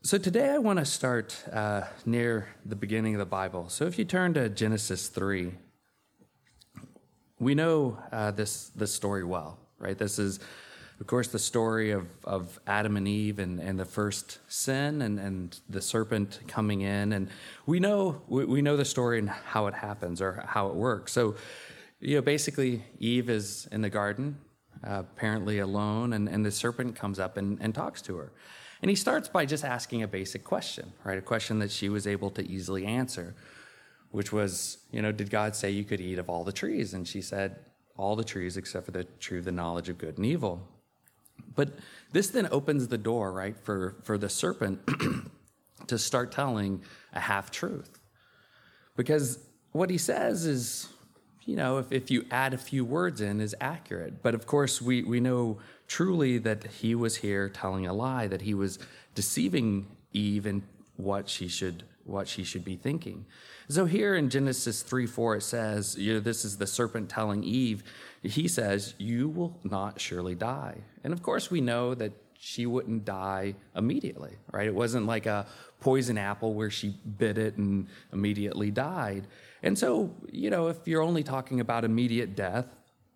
So today I want to start near the beginning of the Bible. So if you turn to Genesis 3, we know this story well, right? This is, of course, the story of Adam and Eve and the first sin and the serpent coming in. And we know the story and how it happens or how it works. So, basically Eve is in the garden, apparently alone, and the serpent comes up and talks to her. And he starts by just asking a basic question, right? A question that she was able to easily answer, which was, did God say you could eat of all the trees? And she said, all the trees except for the tree of the knowledge of good and evil. But this then opens the door, right, for the serpent to start telling a half-truth. Because what he says is, if you add a few words in, is accurate. But of course, we know truly that he was here telling a lie, that he was deceiving Eve in what she should be thinking. So here in Genesis 3:4, it says, this is the serpent telling Eve, he says, you will not surely die. And of course, we know that she wouldn't die immediately, right? It wasn't like a poison apple where she bit it and immediately died. And so, if you're only talking about immediate death,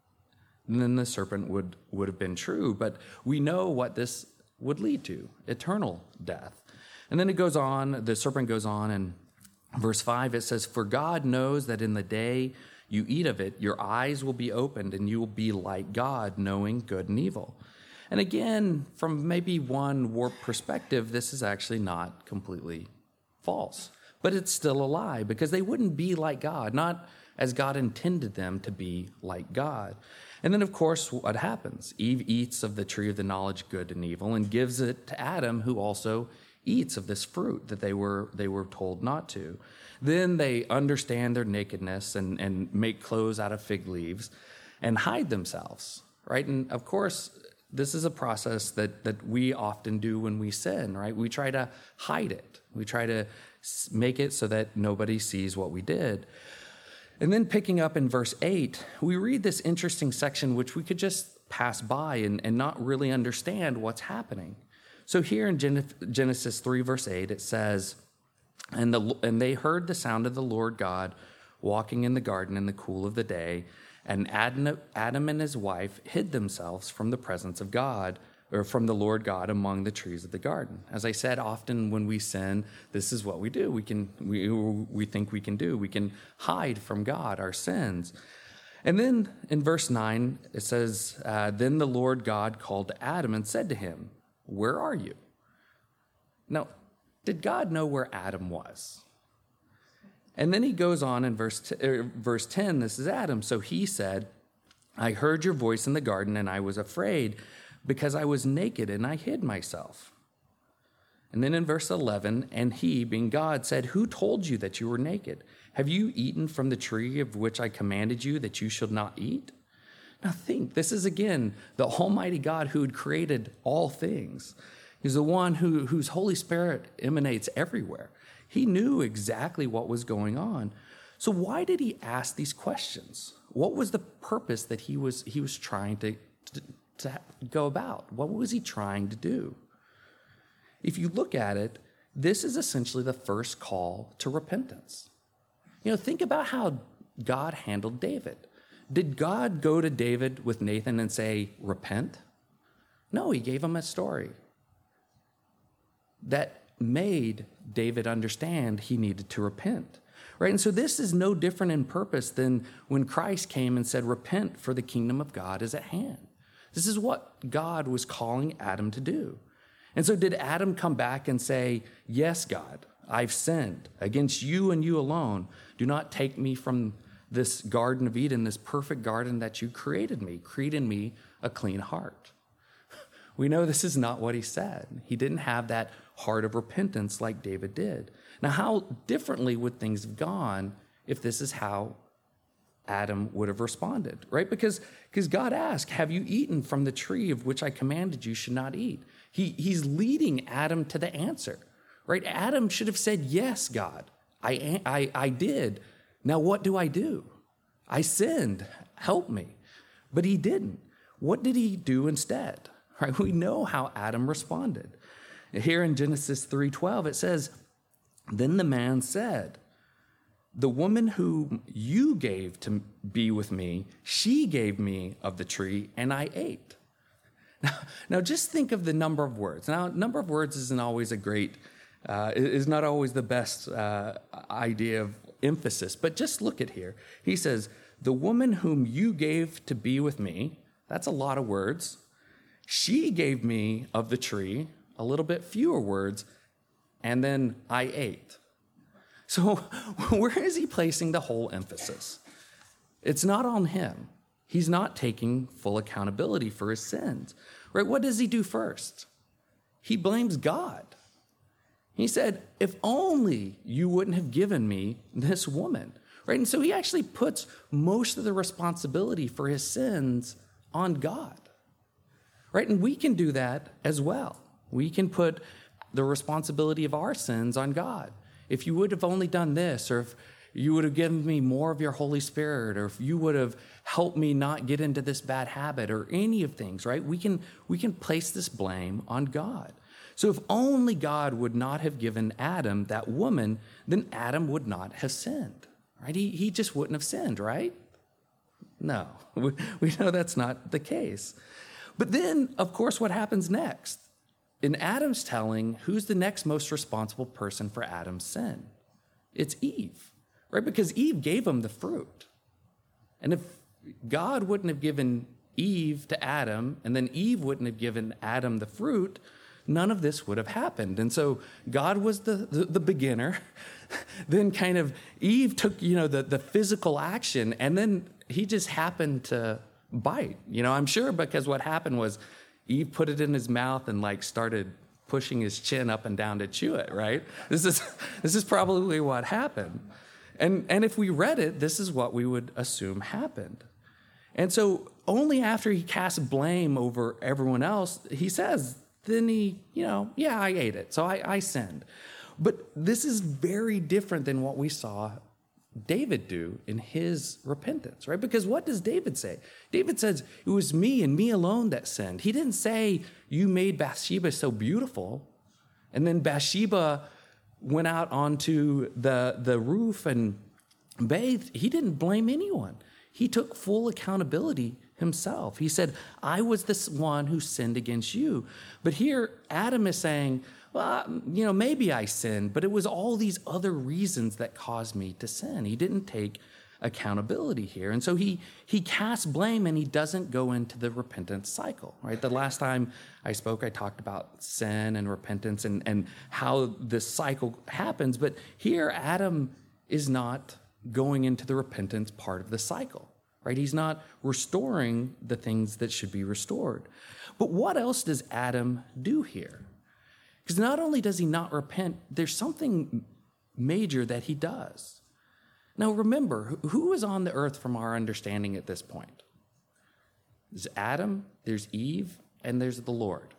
then the serpent would have been true. But we know what this would lead to, eternal death. And then the serpent goes on, and verse 5, it says, for God knows that in the day you eat of it, your eyes will be opened, and you will be like God, knowing good and evil. And again, from maybe one warped perspective, this is actually not completely false. But it's still a lie, because they wouldn't be like God, not as God intended them to be like God. And then, of course, what happens? Eve eats of the tree of the knowledge of good and evil and gives it to Adam, who also eats of this fruit that they were told not to. Then they understand their nakedness and make clothes out of fig leaves and hide themselves, right? And of course, this is a process that we often do when we sin, right? We try to hide it. We try to make it so that nobody sees what we did. And then picking up in verse 8, we read this interesting section which we could just pass by and not really understand what's happening. So here in Genesis 3, verse 8, it says, and they heard the sound of the Lord God walking in the garden in the cool of the day, and Adam and his wife hid themselves from the presence of God, or from the Lord God, among the trees of the garden. As I said, often when we sin, this is what we do. We think we can do. We can hide from God our sins. And then in verse 9, it says, then the Lord God called to Adam and said to him, where are you? Now, did God know where Adam was? And then he goes on in verse 10, this is Adam. So he said, I heard your voice in the garden, and I was afraid, because I was naked and I hid myself. And then in verse 11, and he, being God, said, who told you that you were naked? Have you eaten from the tree of which I commanded you that you should not eat? Now think, this is again the Almighty God who had created all things. He's the one whose Holy Spirit emanates everywhere. He knew exactly what was going on. So why did he ask these questions? What was the purpose that he was trying to go about? What was he trying to do? If you look at it, this is essentially the first call to repentance. Think about how God handled David. Did God go to David with Nathan and say, repent? No, he gave him a story that made David understand he needed to repent. Right? And so this is no different in purpose than when Christ came and said, repent, for the kingdom of God is at hand. This is what God was calling Adam to do. And so did Adam come back and say, yes, God, I've sinned against you and you alone. Do not take me from this Garden of Eden, this perfect garden that you created me. Create in me a clean heart. We know this is not what he said. He didn't have that heart of repentance like David did. Now, how differently would things have gone if this is how Adam would have responded, right? Because God asked, have you eaten from the tree of which I commanded you should not eat? He's leading Adam to the answer, right? Adam should have said, yes, God, I did. Now what do? I sinned. Help me. But he didn't. What did he do instead? Right? We know how Adam responded. Here in Genesis 3:12, it says, "Then the man said, 'The woman whom you gave to be with me, she gave me of the tree, and I ate.'" Now, just think of the number of words. Now, number of words isn't always is not always the best idea of emphasis, but just look at here. He says, "The woman whom you gave to be with me," that's a lot of words. "She gave me of the tree," a little bit fewer words, "and then I ate." So where is he placing the whole emphasis? It's not on him. He's not taking full accountability for his sins, right? What does he do first? He blames God. He said, "If only you wouldn't have given me this woman," right? And so he actually puts most of the responsibility for his sins on God, right? And we can do that as well. We can put the responsibility of our sins on God. If you would have only done this, or if you would have given me more of your Holy Spirit, or if you would have helped me not get into this bad habit, or any of things, right? We can place this blame on God. So if only God would not have given Adam that woman, then Adam would not have sinned, right? He just wouldn't have sinned, right? No, we know that's not the case. But then, of course, what happens next? In Adam's telling, who's the next most responsible person for Adam's sin? It's Eve, right? Because Eve gave him the fruit. And if God wouldn't have given Eve to Adam, and then Eve wouldn't have given Adam the fruit, none of this would have happened. And so God was the beginner. Then kind of Eve took, the physical action, and then he just happened to bite. I'm sure because what happened was Eve put it in his mouth and started pushing his chin up and down to chew it, right? This is probably what happened. And if we read it, this is what we would assume happened. And so only after he casts blame over everyone else, he says, then I ate it, so I sinned. But this is very different than what we saw David do in his repentance, right? Because what does David say? David says, "It was me and me alone that sinned." He didn't say, "You made Bathsheba so beautiful." And then Bathsheba went out onto the roof and bathed. He didn't blame anyone. He took full accountability himself. He said, "I was this one who sinned against you." But here, Adam is saying, "Well, maybe I sinned, but it was all these other reasons that caused me to sin." He didn't take accountability here. And so he casts blame, and he doesn't go into the repentance cycle, right? The last time I spoke, I talked about sin and repentance and how this cycle happens. But here, Adam is not going into the repentance part of the cycle, right? He's not restoring the things that should be restored. But what else does Adam do here? Because not only does he not repent, there's something major that he does. Now remember, who is on the earth from our understanding at this point? There's Adam, there's Eve, and there's the Lord.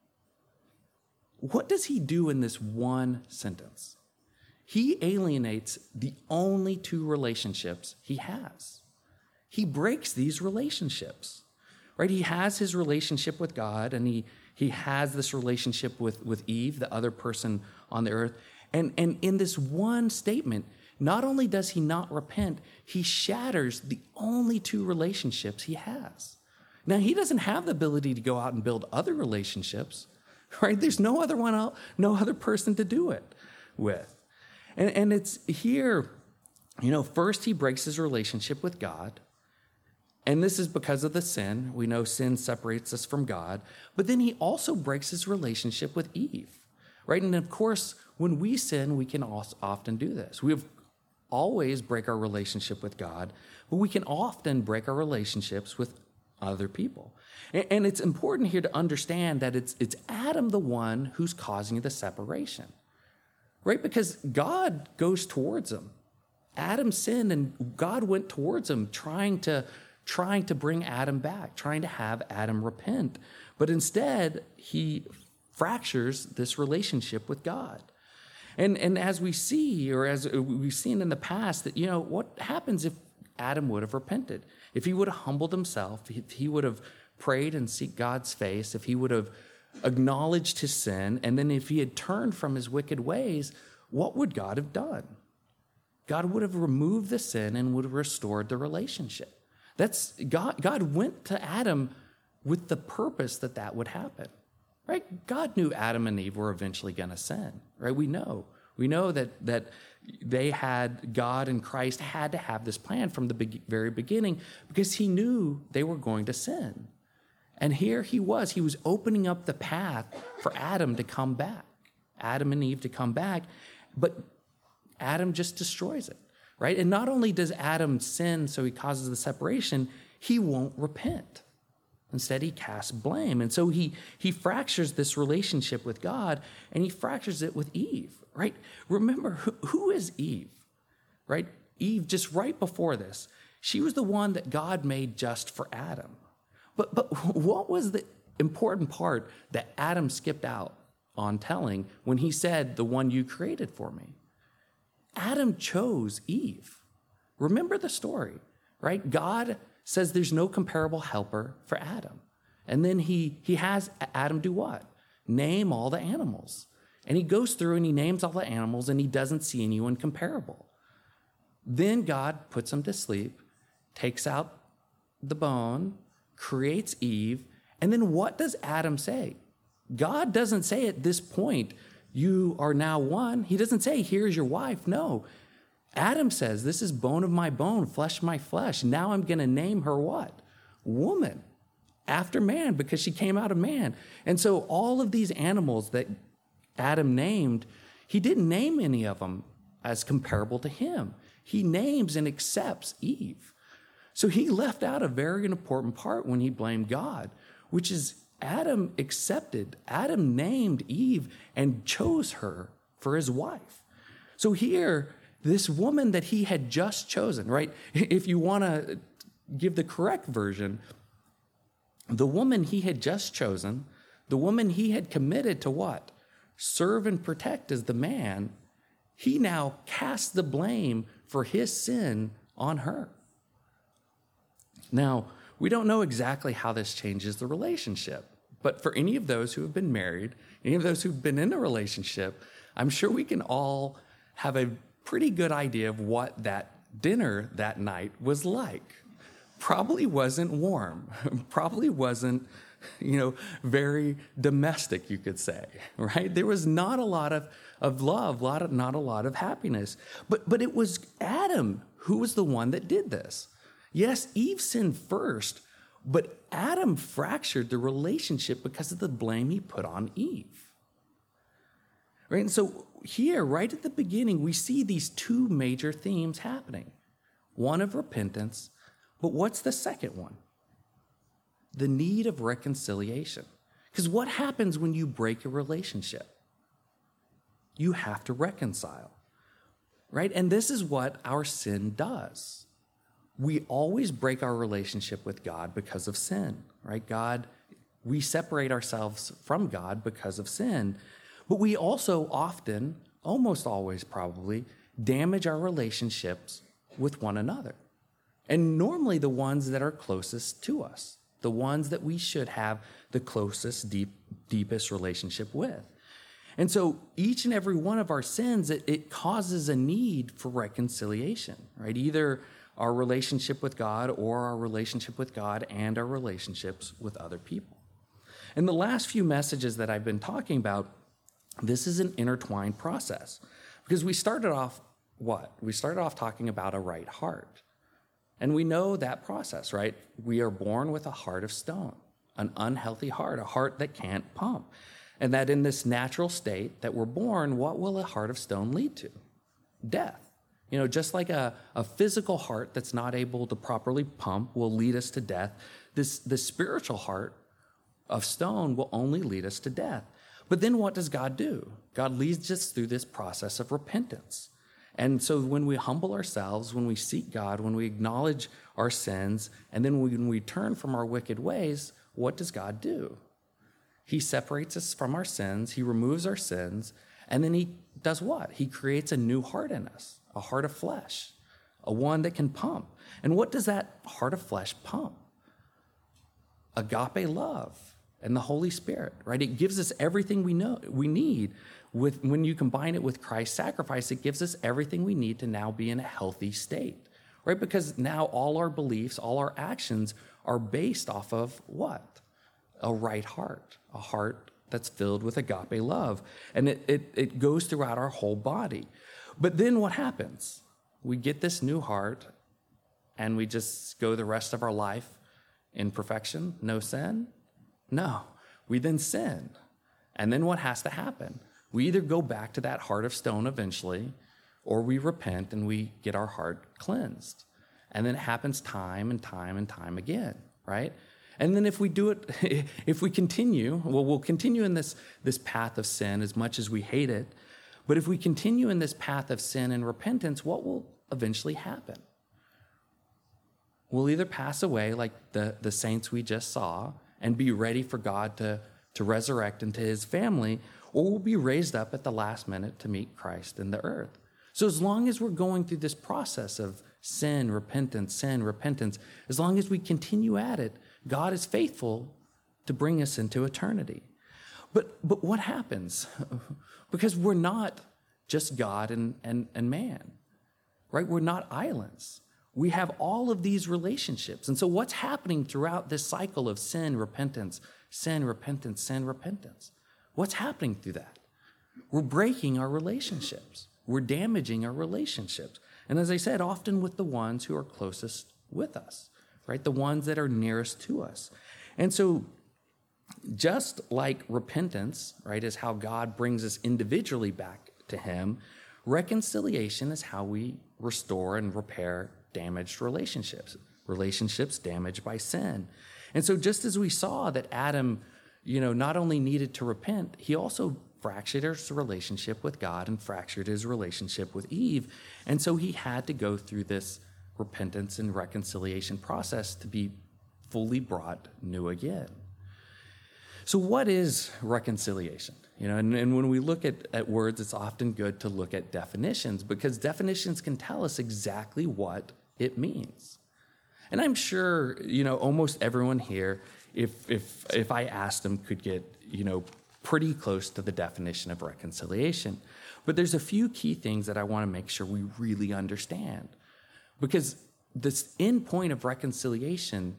What does he do in this one sentence? He alienates the only two relationships he has. He breaks these relationships, right? He has his relationship with God, and he has this relationship with Eve, the other person on the earth. And in this one statement, not only does he not repent, he shatters the only two relationships he has. Now, he doesn't have the ability to go out and build other relationships, right? There's no other person to do it with. And it's here, first he breaks his relationship with God. And this is because of the sin. We know sin separates us from God. But then he also breaks his relationship with Eve, right? And of course, when we sin, we can often do this. We always break our relationship with God, but we can often break our relationships with other people. And it's important here to understand that it's Adam the one who's causing the separation, right? Because God goes towards him. Adam sinned, and God went towards him, trying to bring Adam back, trying to have Adam repent. But instead, he fractures this relationship with God. And as we see, or as we've seen in the past, that, what happens if Adam would have repented? If he would have humbled himself, if he would have prayed and seek God's face, if he would have acknowledged his sin, and then if he had turned from his wicked ways, what would God have done? God would have removed the sin and would have restored the relationship. That's God went to Adam with the purpose that that would happen, right? God knew Adam and Eve were eventually going to sin, right? We know that they had, God and Christ had to have this plan from the very beginning because he knew they were going to sin. And here he was opening up the path for Adam to come back, Adam and Eve to come back, but Adam just destroys it, right? And not only does Adam sin, so he causes the separation, he won't repent. Instead, he casts blame. And so he fractures this relationship with God, and he fractures it with Eve, right? Remember, who is Eve, right? Eve, just right before this, she was the one that God made just for Adam. But what was the important part that Adam skipped out on telling when he said, the one you created for me? Adam chose Eve. Remember the story, right? God says there's no comparable helper for Adam. And then he has Adam do what? Name all the animals. And he goes through and he names all the animals and he doesn't see anyone comparable. Then God puts him to sleep, takes out the bone, creates Eve, and then what does Adam say? God doesn't say at this point, you are now one. He doesn't say, here's your wife. No. Adam says, this is bone of my bone, flesh of my flesh. Now I'm going to name her what? Woman, after man, because she came out of man. And so all of these animals that Adam named, he didn't name any of them as comparable to him. He names and accepts Eve. So he left out a very important part when he blamed God, which is Adam named Eve and chose her for his wife. So here, this woman that he had just chosen, right? If you want to give the correct version, the woman he had just chosen, the woman he had committed to what? Serve and protect as the man, he now casts the blame for his sin on her. Now, we don't know exactly how this changes the relationship, but for any of those who have been married, any of those who've been in a relationship, I'm sure we can all have a pretty good idea of what that dinner that night was like. Probably wasn't warm, probably wasn't, very domestic, you could say, right? There was not a lot of love, not a lot of happiness. But it was Adam who was the one that did this. Yes, Eve sinned first, but Adam fractured the relationship because of the blame he put on Eve. Right? And so here, right at the beginning, we see these two major themes happening. One of repentance, but what's the second one? The need of reconciliation. Because what happens when you break a relationship? You have to reconcile, right? And this is what our sin does. We always break our relationship with God because of sin, right? We separate ourselves from God because of sin, but we also often, almost always probably, damage our relationships with one another. And normally the ones that are closest to us, the ones that we should have the closest, deepest relationship with. And so each and every one of our sins, it causes a need for reconciliation, right? Either our relationship with God or our relationship with God and our relationships with other people. In the last few messages that I've been talking about, this is an intertwined process because we started off what? We started off talking about a right heart. And we know that process, right? We are born with a heart of stone, an unhealthy heart, a heart that can't pump. And that in this natural state that we're born, what will a heart of stone lead to? Death. Just like a physical heart that's not able to properly pump will lead us to death, the spiritual heart of stone will only lead us to death. But then what does God do? God leads us through this process of repentance. And so when we humble ourselves, when we seek God, when we acknowledge our sins, and then when we turn from our wicked ways, what does God do? He separates us from our sins, he removes our sins, and then he does what? He creates a new heart in us, a heart of flesh, a one that can pump. And what does that heart of flesh pump? Agape love, and the Holy Spirit, right? It gives us everything we need. When you combine it with Christ's sacrifice, it gives us everything we need to now be in a healthy state, right? Because now all our beliefs, all our actions are based off of what? A right heart, a heart that's filled with agape love. And it goes throughout our whole body. But then what happens? We get this new heart, and we just go the rest of our life in perfection, no sin? No, we then sin. And then what has to happen? We either go back to that heart of stone eventually, or we repent and we get our heart cleansed. And then it happens time and time and time again, right? And then if we do it, if we continue, well, we'll continue in this path of sin as much as we hate it. But if we continue in this path of sin and repentance, what will eventually happen? We'll either pass away like the saints we just saw and be ready for God to resurrect into his family, or we'll be raised up at the last minute to meet Christ in the earth. So as long as we're going through this process of sin, repentance, as long as we continue at it, God is faithful to bring us into eternity. But what happens? Because we're not just God and man, right? We're not islands. We have all of these relationships. And so what's happening throughout this cycle of sin, repentance, sin, repentance, sin, repentance? What's happening through that? We're breaking our relationships. We're damaging our relationships. And as I said, often with the ones who are closest with us, right? The ones that are nearest to us. And so just like repentance, right, is how God brings us individually back to him, reconciliation is how we restore and repair damaged relationships damaged by sin. And so just as we saw that Adam, not only needed to repent, he also fractured his relationship with God and fractured his relationship with Eve. And so he had to go through this repentance and reconciliation process to be fully brought new again. So what is reconciliation? And when we look at words, it's often good to look at definitions, because definitions can tell us exactly what it means. And I'm sure, almost everyone here, if I asked them, could get, pretty close to the definition of reconciliation. But there's a few key things that I want to make sure we really understand. Because this end point of reconciliation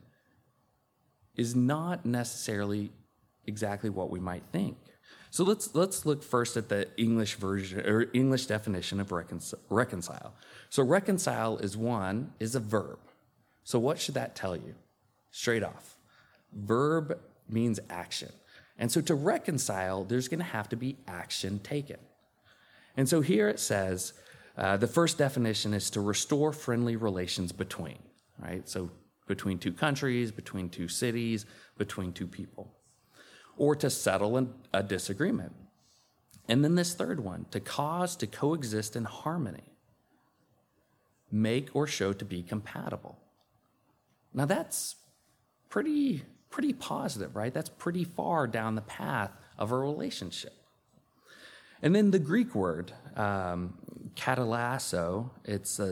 is not necessarily exactly what we might think. So let's look first at the English version or English definition of reconcile. So reconcile is a verb. So what should that tell you? Straight off. Verb means action. And so to reconcile, there's going to have to be action taken. And so here it says, the first definition is to restore friendly relations between, right? So between two countries, between two cities, between two people. Or to settle a disagreement. And then this third one, to cause to coexist in harmony. Make or show to be compatible. Now that's pretty positive, right? That's pretty far down the path of a relationship. And then the Greek word, katalasso, it's a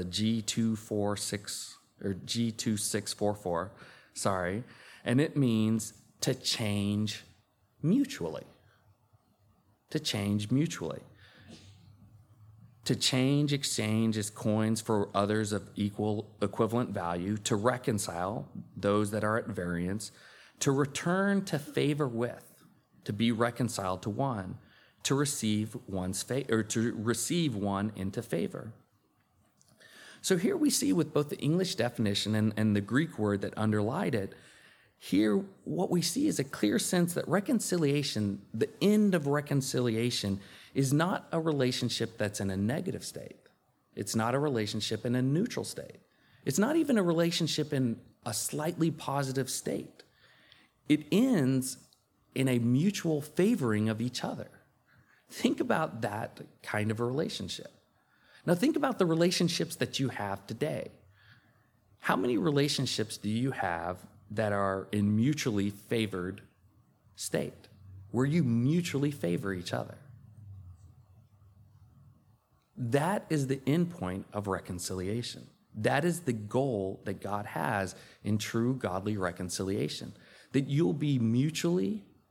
G2644, and it means to change mutually. To change mutually. To change, exchange as coins for others of equivalent value, to reconcile those that are at variance, to return to favor with, to be reconciled to one, to receive one's favor, or to receive one into favor. So here we see with both the English definition and the Greek word that underlied it, here what we see is a clear sense that reconciliation, the end of reconciliation, is not a relationship that's in a negative state. It's not a relationship in a neutral state. It's not even a relationship in a slightly positive state. It ends in a mutual favoring of each other. Think about that kind of a relationship. Now think about the relationships that you have today. How many relationships do you have that are in mutually favored state, where you mutually favor each other? That is the end point of reconciliation. That is the goal that God has in true godly reconciliation, that you'll be mutually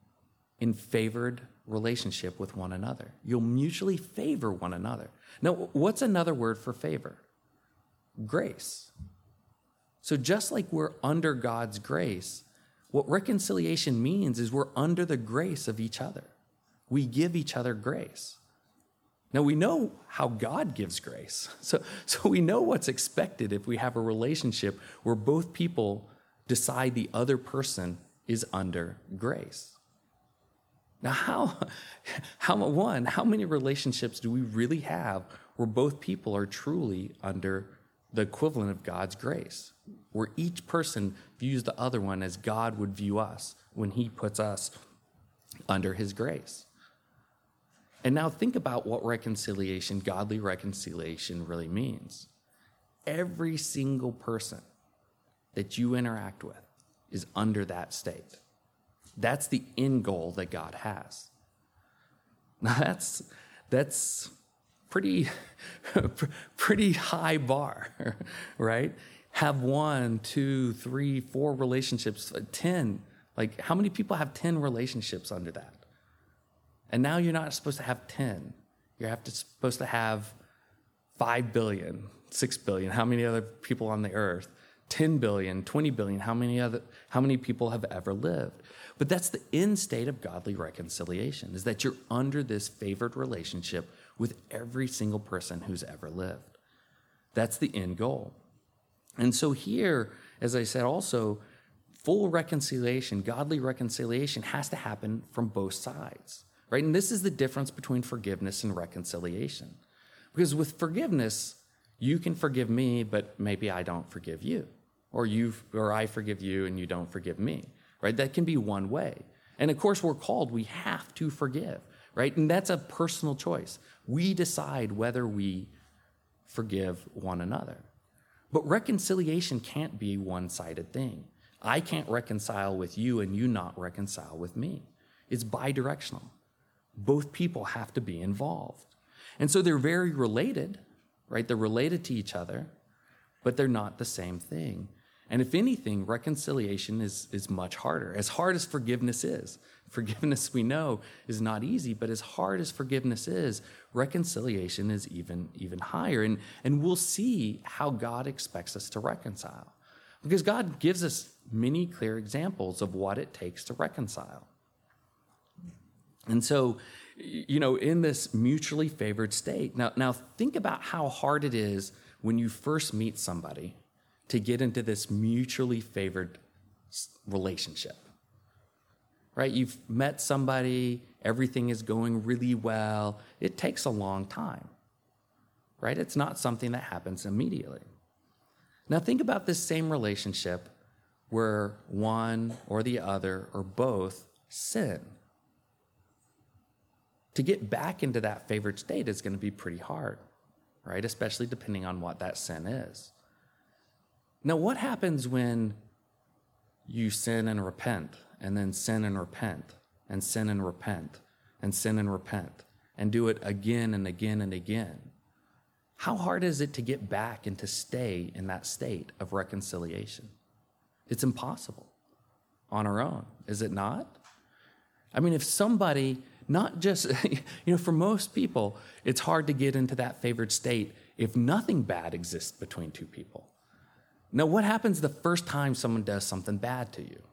in favored relationship with one another. You'll mutually favor one another. Now, what's another word for favor? Grace. So just like we're under God's grace, what reconciliation means is we're under the grace of each other. We give each other grace. Now, we know how God gives grace. So we know what's expected if we have a relationship where both people decide the other person is under grace. Now, how many relationships do we really have where both people are truly under the equivalent of God's grace, where each person views the other one as God would view us when he puts us under his grace? And now think about what reconciliation, godly reconciliation, really means. Every single person that you interact with is under that state. That's the end goal that God has. Now that's pretty high bar, right? Have 1, 2, 3, 4 relationships, 10. Like, how many people have 10 relationships under that? And now you're not supposed to have 10. You're supposed to have 5 billion, 6 billion. How many other people on the earth? 10 billion, 20 billion. How many people have ever lived? But that's the end state of godly reconciliation, is that you're under this favored relationship with every single person who's ever lived. That's the end goal. And so here, as I said also, full reconciliation, godly reconciliation has to happen from both sides, right? And this is the difference between forgiveness and reconciliation. Because with forgiveness, you can forgive me, but maybe I don't forgive you. Or I forgive you and you don't forgive me, right? That can be one way. And of course, we have to forgive, right? And that's a personal choice. We decide whether we forgive one another. But reconciliation can't be a one-sided thing. I can't reconcile with you and you not reconcile with me. It's bidirectional. Both people have to be involved. And so they're very related, right? They're related to each other, but they're not the same thing. And if anything, reconciliation is much harder. As hard as forgiveness is, forgiveness we know is not easy, but as hard as forgiveness is, reconciliation is even higher. And we'll see how God expects us to reconcile. Because God gives us many clear examples of what it takes to reconcile. And so, in this mutually favored state, now think about how hard it is when you first meet somebody to get into this mutually favored relationship, right? You've met somebody, everything is going really well. It takes a long time, right? It's not something that happens immediately. Now think about this same relationship where one or the other or both sin. To get back into that favored state is going to be pretty hard, right? Especially depending on what that sin is. Now, what happens when you sin and repent, and then sin and repent, and sin and repent, and sin and repent, and do it again and again and again? How hard is it to get back and to stay in that state of reconciliation? It's impossible on our own, is it not? I mean, if somebody, not just, for most people, it's hard to get into that favored state if nothing bad exists between two people. Now, what happens the first time someone does something bad to you?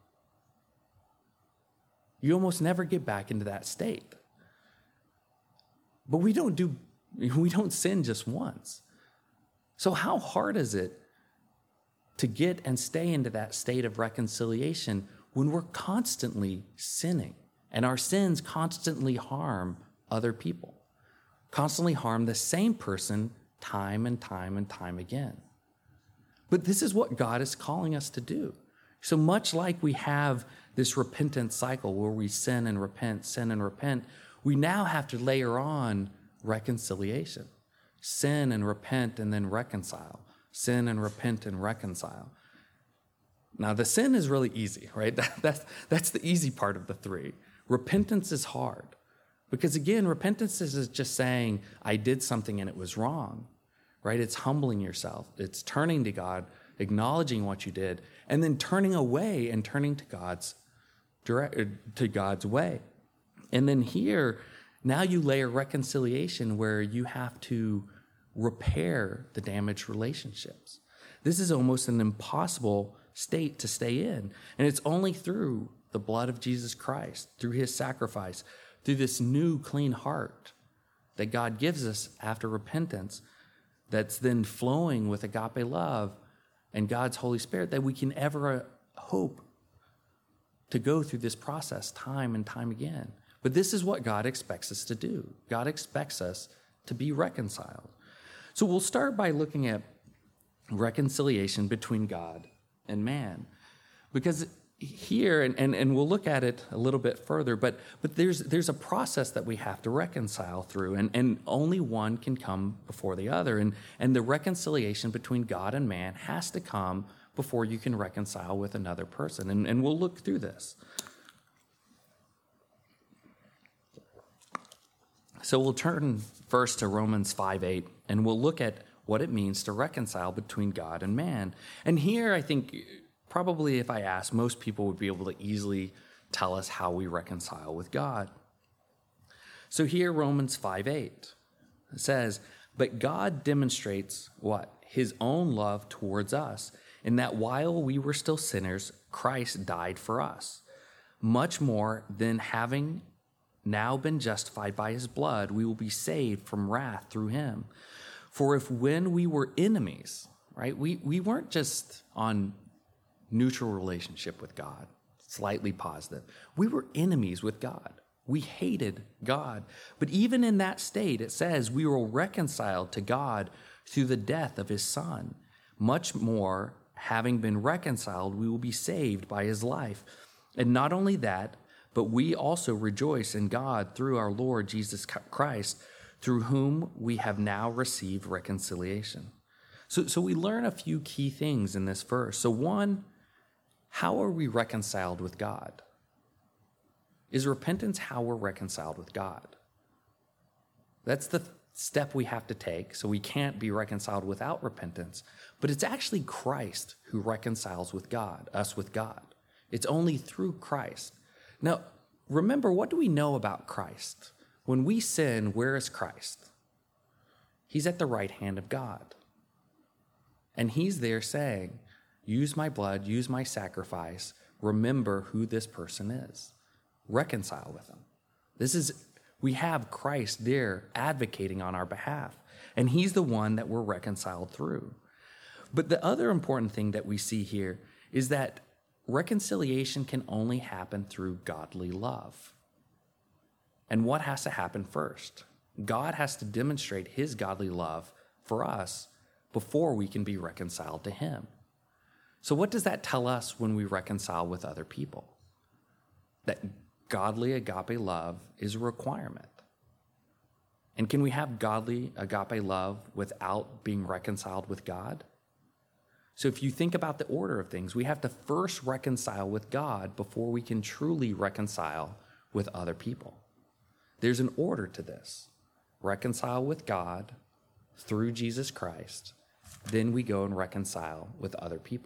You almost never get back into that state. But we don't sin just once. So how hard is it to get and stay into that state of reconciliation when we're constantly sinning and our sins constantly harm other people, constantly harm the same person time and time and time again? But this is what God is calling us to do. So much like we have this repentance cycle where we sin and repent, we now have to layer on reconciliation. Sin and repent and then reconcile. Sin and repent and reconcile. Now, the sin is really easy, right? That's the easy part of the three. Repentance is hard because, again, repentance is just saying, I did something and it was wrong, right? It's humbling yourself. It's turning to God, acknowledging what you did, and then turning away and turning to God's way. And then here, now you layer reconciliation where you have to repair the damaged relationships. This is almost an impossible state to stay in. And it's only through the blood of Jesus Christ, through his sacrifice, through this new clean heart that God gives us after repentance, that's then flowing with agape love and God's Holy Spirit, that we can ever hope to go through this process time and time again. But this is what God expects us to do. God expects us to be reconciled. So we'll start by looking at reconciliation between God and man. Because here, and we'll look at it a little bit further, but there's a process that we have to reconcile through, and only one can come before the other. And the reconciliation between God and man has to come before you can reconcile with another person. And we'll look through this. So we'll turn first to Romans 5:8, and we'll look at what it means to reconcile between God and man. And here, I think, probably if I asked, most people would be able to easily tell us how we reconcile with God. So here, Romans 5:8 says, "But God demonstrates" what? "His own love towards us, in that while we were still sinners, Christ died for us. Much more than having now been justified by his blood, we will be saved from wrath through him. For if when we were enemies," right, we weren't just on neutral relationship with God, slightly positive. We were enemies with God. We hated God. But even in that state, it says we were reconciled to God through the death of his Son. Much more, having been reconciled, we will be saved by his life. And not only that, but we also rejoice in God through our Lord Jesus Christ, through whom we have now received reconciliation. So we learn a few key things in this verse. So one, how are we reconciled with God? Is repentance how we're reconciled with God? That's the step we have to take, so we can't be reconciled without repentance. But it's actually Christ who reconciles with God, us with God. It's only through Christ. Now, remember, what do we know about Christ? When we sin, where is Christ? He's at the right hand of God. And he's there saying, use my blood, use my sacrifice, remember who this person is. Reconcile with him. We have Christ there advocating on our behalf, and he's the one that we're reconciled through. But the other important thing that we see here is that reconciliation can only happen through godly love. And what has to happen first? God has to demonstrate his godly love for us before we can be reconciled to him. So what does that tell us when we reconcile with other people? That godly agape love is a requirement. And can we have godly agape love without being reconciled with God? So if you think about the order of things, we have to first reconcile with God before we can truly reconcile with other people. There's an order to this. Reconcile with God through Jesus Christ, then we go and reconcile with other people.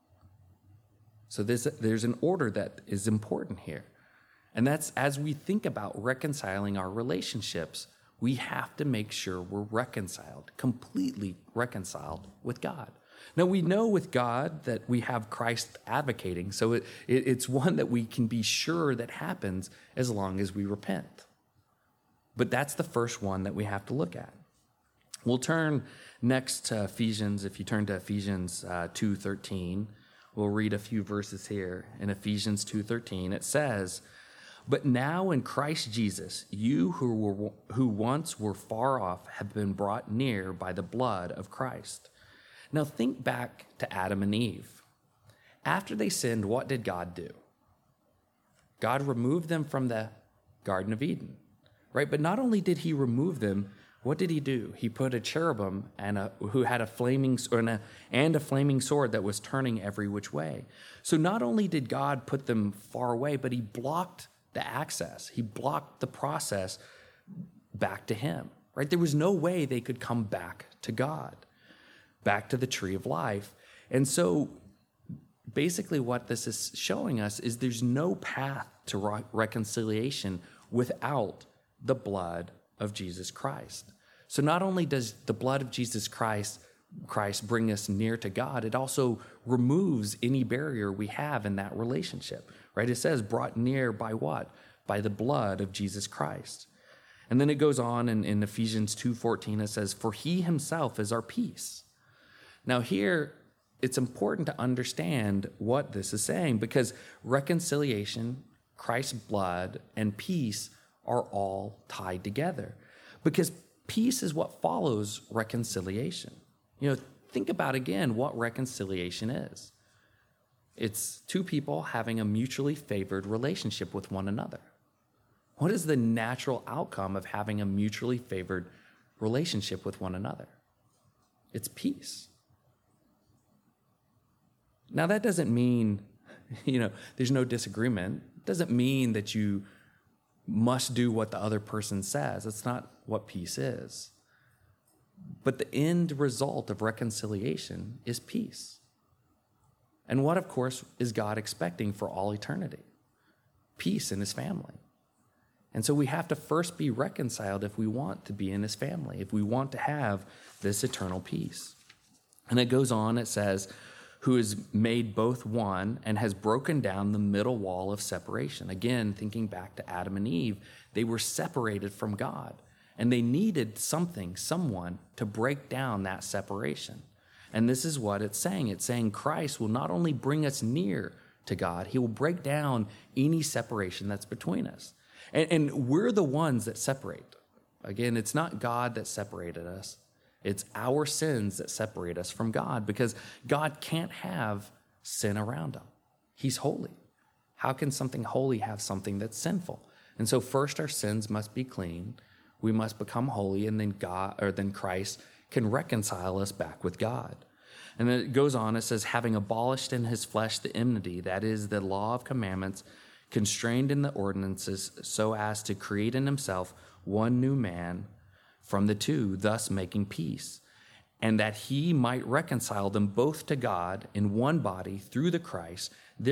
So there's an order that is important here. And that's, as we think about reconciling our relationships, we have to make sure we're reconciled, completely reconciled with God. Now, we know with God that we have Christ advocating, so it's one that we can be sure that happens as long as we repent. But that's the first one that we have to look at. We'll turn next to Ephesians. If you turn to Ephesians 2:13, we'll read a few verses here. In Ephesians 2:13, it says, "But now in Christ Jesus, you who once were far off have been brought near by the blood of Christ." Now think back to Adam and Eve. After they sinned, what did God do? God removed them from the Garden of Eden, right? But not only did he remove them, what did he do? He put a cherubim who had a flaming sword that was turning every which way. So not only did God put them far away, but he blocked the access. He blocked the process back to him, right? There was no way they could come back to God, back to the tree of life. And so basically what this is showing us is there's no path to reconciliation without the blood of Jesus Christ. So not only does the blood of Jesus Christ bring us near to God, it also removes any barrier we have in that relationship, right? It says brought near by what? By the blood of Jesus Christ. And then it goes on in Ephesians 2:14, it says, for he himself is our peace. Now here, it's important to understand what this is saying, because reconciliation, Christ's blood, and peace are all tied together. Because peace is what follows reconciliation. Think about again what reconciliation is. It's two people having a mutually favored relationship with one another. What is the natural outcome of having a mutually favored relationship with one another? It's peace. Now, that doesn't mean, there's no disagreement. It doesn't mean that you must do what the other person says. That's not what peace is. But the end result of reconciliation is peace. And what, of course, is God expecting for all eternity? Peace in his family. And so we have to first be reconciled if we want to be in his family, if we want to have this eternal peace. And it goes on, it says, who has made both one and has broken down the middle wall of separation. Again, thinking back to Adam and Eve, they were separated from God, and they needed someone to break down that separation. And this is what it's saying. It's saying Christ will not only bring us near to God, he will break down any separation that's between us. And we're the ones that separate. Again, it's not God that separated us. It's our sins that separate us from God, because God can't have sin around him. He's holy. How can something holy have something that's sinful? And so first our sins must be clean. We must become holy, and then Christ can reconcile us back with God. And then it goes on, it says, having abolished in his flesh the enmity, that is the law of commandments, constrained in the ordinances, so as to create in himself one new man from the two, thus making peace, and that he might reconcile them both to God in one body through the Christ,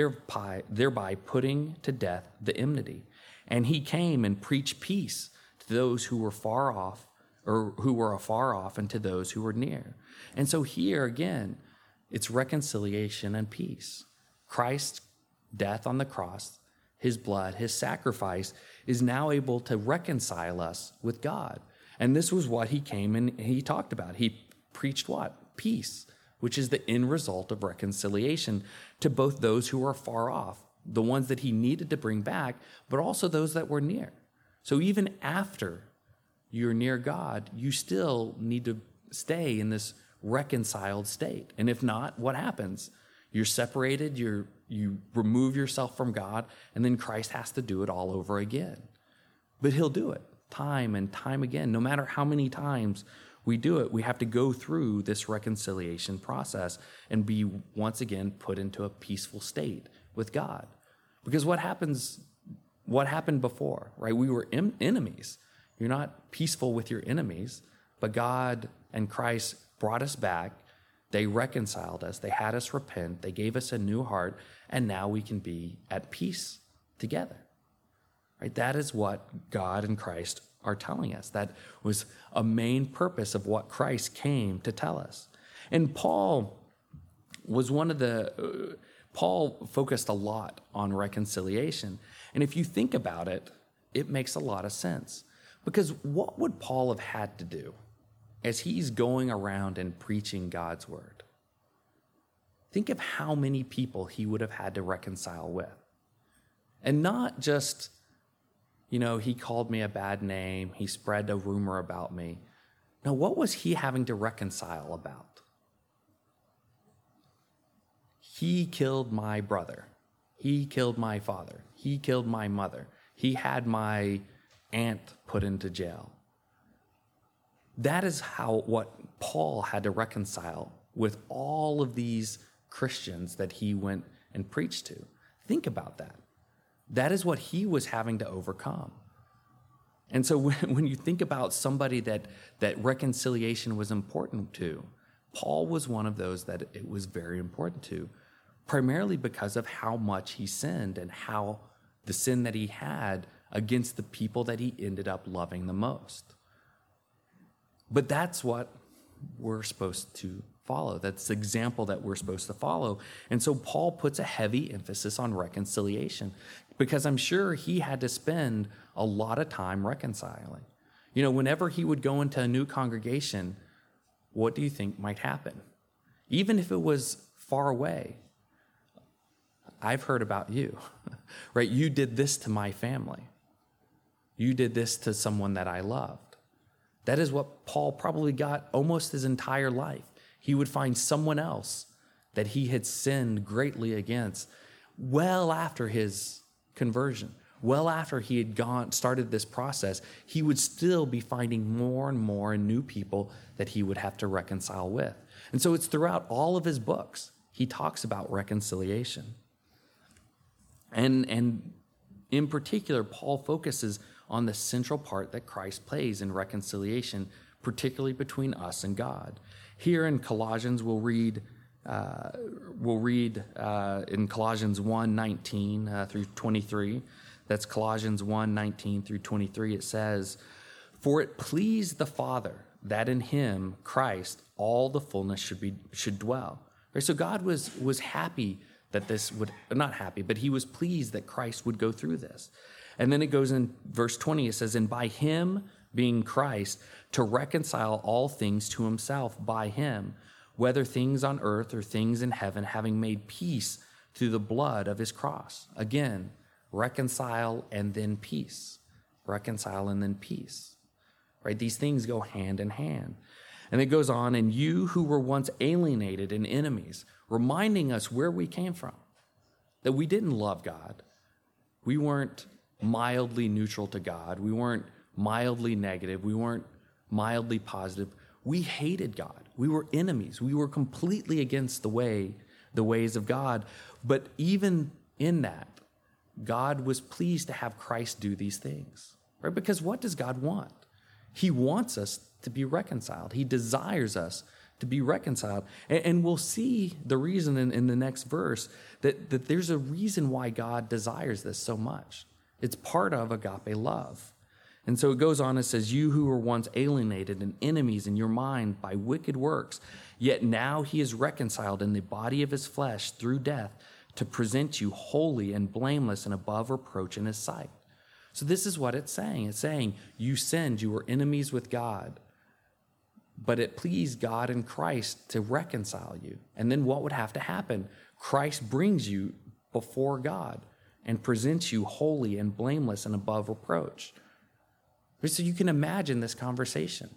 thereby putting to death the enmity. And he came and preached peace to those who were far off, or who were afar off, and to those who were near. And so here again, it's reconciliation and peace. Christ's death on the cross, his blood, his sacrifice is now able to reconcile us with God. And this was what he came and he talked about. He preached what? Peace, which is the end result of reconciliation to both those who are far off, the ones that he needed to bring back, but also those that were near. So even after you're near God, you still need to stay in this reconciled state. And if not, what happens? You're separated, you remove yourself from God, and then Christ has to do it all over again. But he'll do it time and time again. No matter how many times we do it, we have to go through this reconciliation process and be once again put into a peaceful state with God. Because what happened before, right? We were enemies. You're not peaceful with your enemies, but God and Christ brought us back. They reconciled us. They had us repent. They gave us a new heart, and now we can be at peace together. Right? That is what God and Christ are telling us. That was a main purpose of what Christ came to tell us. And Paul focused a lot on reconciliation. And if you think about it, it makes a lot of sense. Because what would Paul have had to do as he's going around and preaching God's word? Think of how many people he would have had to reconcile with. And not just, he called me a bad name, he spread a rumor about me. No, what was he having to reconcile about? He killed my brother. He killed my father. He killed my mother. He had my aunt put into jail. That is what Paul had to reconcile with all of these Christians that he went and preached to. Think about that. That is what he was having to overcome. And so when you think about somebody that reconciliation was important to, Paul was one of those that it was very important to, primarily because of how much he sinned and how the sin that he had against the people that he ended up loving the most. But that's what we're supposed to follow. That's the example that we're supposed to follow. And so Paul puts a heavy emphasis on reconciliation because I'm sure he had to spend a lot of time reconciling. Whenever he would go into a new congregation, what do you think might happen? Even if it was far away, I've heard about you, right? You did this to my family. You did this to someone that I loved. That is what Paul probably got almost his entire life. He would find someone else that he had sinned greatly against well after his conversion, well after he had started this process. He would still be finding more and more new people that he would have to reconcile with. And so it's throughout all of his books, he talks about reconciliation. And in particular, Paul focuses on the central part that Christ plays in reconciliation, particularly between us and God. Here in Colossians, we'll read in Colossians 1:19 through 23. That's Colossians 1:19 through 23. It says, "For it pleased the Father that in him, Christ, all the fullness should dwell." Right? So God was happy that this would, not happy, but he was pleased that Christ would go through this. And then it goes in verse 20, it says, "And by him," being Christ, "to reconcile all things to himself by him, whether things on earth or things in heaven, having made peace through the blood of his cross." Again, reconcile and then peace. Reconcile and then peace. Right? These things go hand in hand. And it goes on, "And you who were once alienated and enemies," reminding us where we came from, that we didn't love God. We weren't mildly neutral to God. We weren't mildly negative. We weren't mildly positive. We hated God. We were enemies. We were completely against the ways of God. But even in that, God was pleased to have Christ do these things, right? Because what does God want? He wants us to be reconciled. He desires us to be reconciled. And we'll see the reason in the next verse that there's a reason why God desires this so much. It's part of agape love. And so it goes on, it says, "You who were once alienated and enemies in your mind by wicked works, yet now he is reconciled in the body of his flesh through death to present you holy and blameless and above reproach in his sight." So this is what it's saying. It's saying you sinned, you were enemies with God, but it pleased God and Christ to reconcile you. And then what would have to happen? Christ brings you before God and presents you holy and blameless and above reproach. So you can imagine this conversation.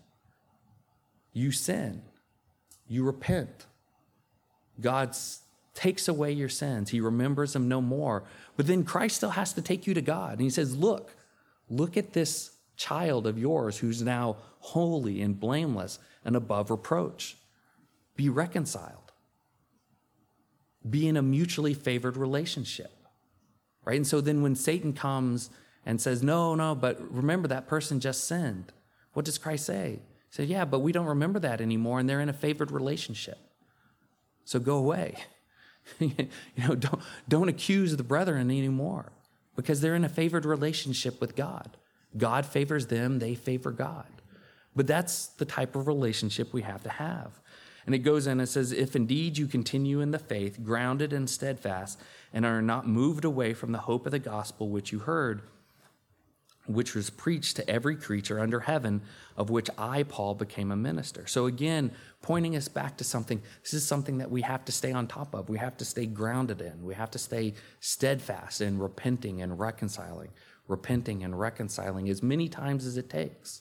You sin. You repent. God takes away your sins. He remembers them no more. But then Christ still has to take you to God. And he says, look at this child of yours who's now holy and blameless and above reproach. Be reconciled. Be in a mutually favored relationship. Right? And so then when Satan comes and says, no, but remember that person just sinned, what does Christ say? He said, yeah, but we don't remember that anymore, and they're in a favored relationship. So go away. Don't accuse the brethren anymore, because they're in a favored relationship with God. God favors them, they favor God. But that's the type of relationship we have to have. And it goes in and says, "If indeed you continue in the faith, grounded and steadfast, and are not moved away from the hope of the gospel which you heard, which was preached to every creature under heaven, of which I, Paul, became a minister." So again, pointing us back to something, this is something that we have to stay on top of. We have to stay grounded in. We have to stay steadfast in repenting and reconciling as many times as it takes.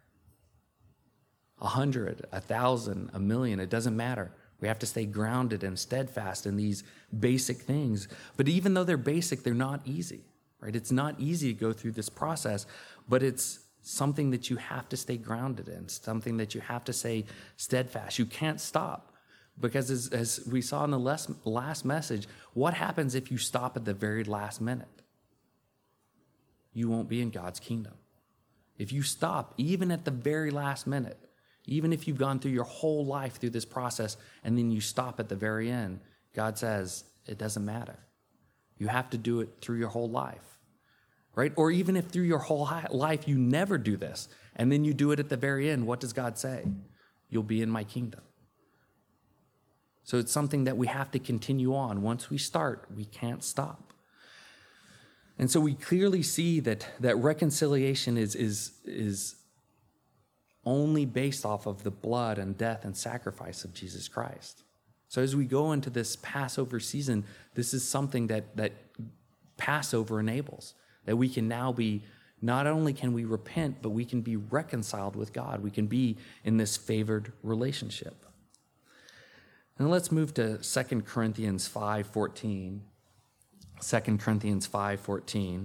100, 1,000, 1,000,000, it doesn't matter. We have to stay grounded and steadfast in these basic things. But even though they're basic, they're not easy. Right? It's not easy to go through this process, but it's something that you have to stay grounded in, something that you have to stay steadfast. You can't stop, because as we saw in the last message, what happens if you stop at the very last minute? You won't be in God's kingdom. If you stop even at the very last minute, even if you've gone through your whole life through this process and then you stop at the very end, God says it doesn't matter. You have to do it through your whole life. right? Or even if through your whole life you never do this, and then you do it at the very end, what does God say? You'll be in my kingdom. So it's something that we have to continue on. Once we start, we can't stop. And so we clearly see that reconciliation is only based off of the blood and death and sacrifice of Jesus Christ. So as we go into this Passover season, this is something that Passover enables, that we can now be, not only can we repent, but we can be reconciled with God. We can be in this favored relationship. And let's move to 2 Corinthians 5:14. 2 Corinthians 5:14.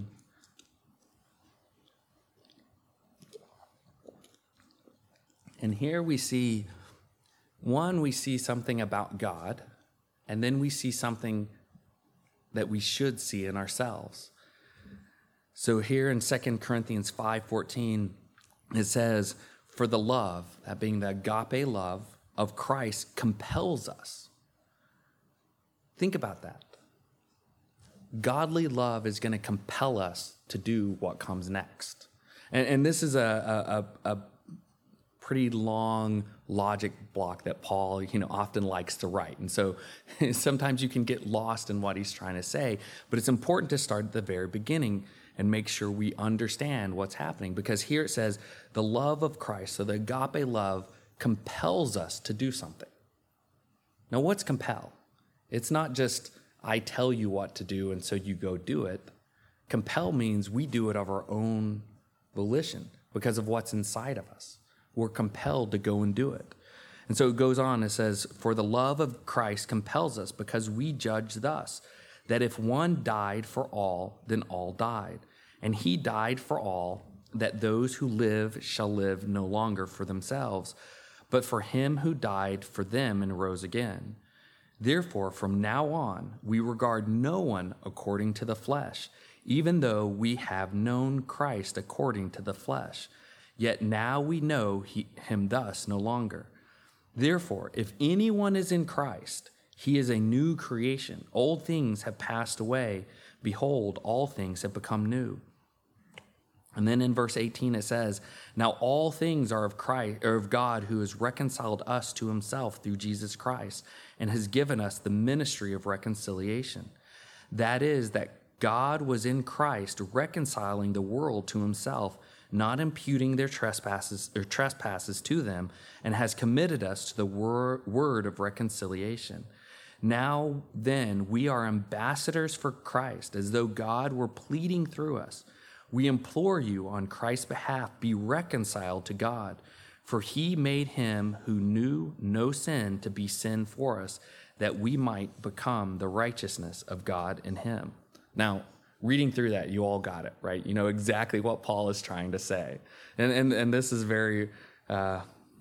And here we see something about God, and then we see something that we should see in ourselves. So here in 2 Corinthians 5:14, it says, for the love, that being the agape love of Christ, compels us. Think about that. Godly love is going to compel us to do what comes next. And this is a pretty long logic block that Paul, often likes to write. And so sometimes you can get lost in what he's trying to say, but it's important to start at the very beginning and make sure we understand what's happening. Because here it says, the love of Christ, so the agape love, compels us to do something. Now, what's compel? It's not just, I tell you what to do and so you go do it. Compel means we do it of our own volition because of what's inside of us. We're compelled to go and do it. And so it goes on, it says, for the love of Christ compels us because we judge thus, that if one died for all, then all died. And he died for all, that those who live shall live no longer for themselves, but for him who died for them and rose again. Therefore, from now on, we regard no one according to the flesh, even though we have known Christ according to the flesh. Yet now we know him thus no longer. Therefore, if anyone is in Christ, he is a new creation. Old things have passed away. Behold, all things have become new. And then in verse 18 it says, now all things are of Christ, or of God, who has reconciled us to himself through Jesus Christ and has given us the ministry of reconciliation. That is, that God was in Christ reconciling the world to himself, not imputing their trespasses to them, and has committed us to the word of reconciliation. Now then, we are ambassadors for Christ, as though God were pleading through us. We implore you on Christ's behalf, be reconciled to God. For he made him who knew no sin to be sin for us, that we might become the righteousness of God in him. Now, reading through that, you all got it, right? You know exactly what Paul is trying to say. And this is very, a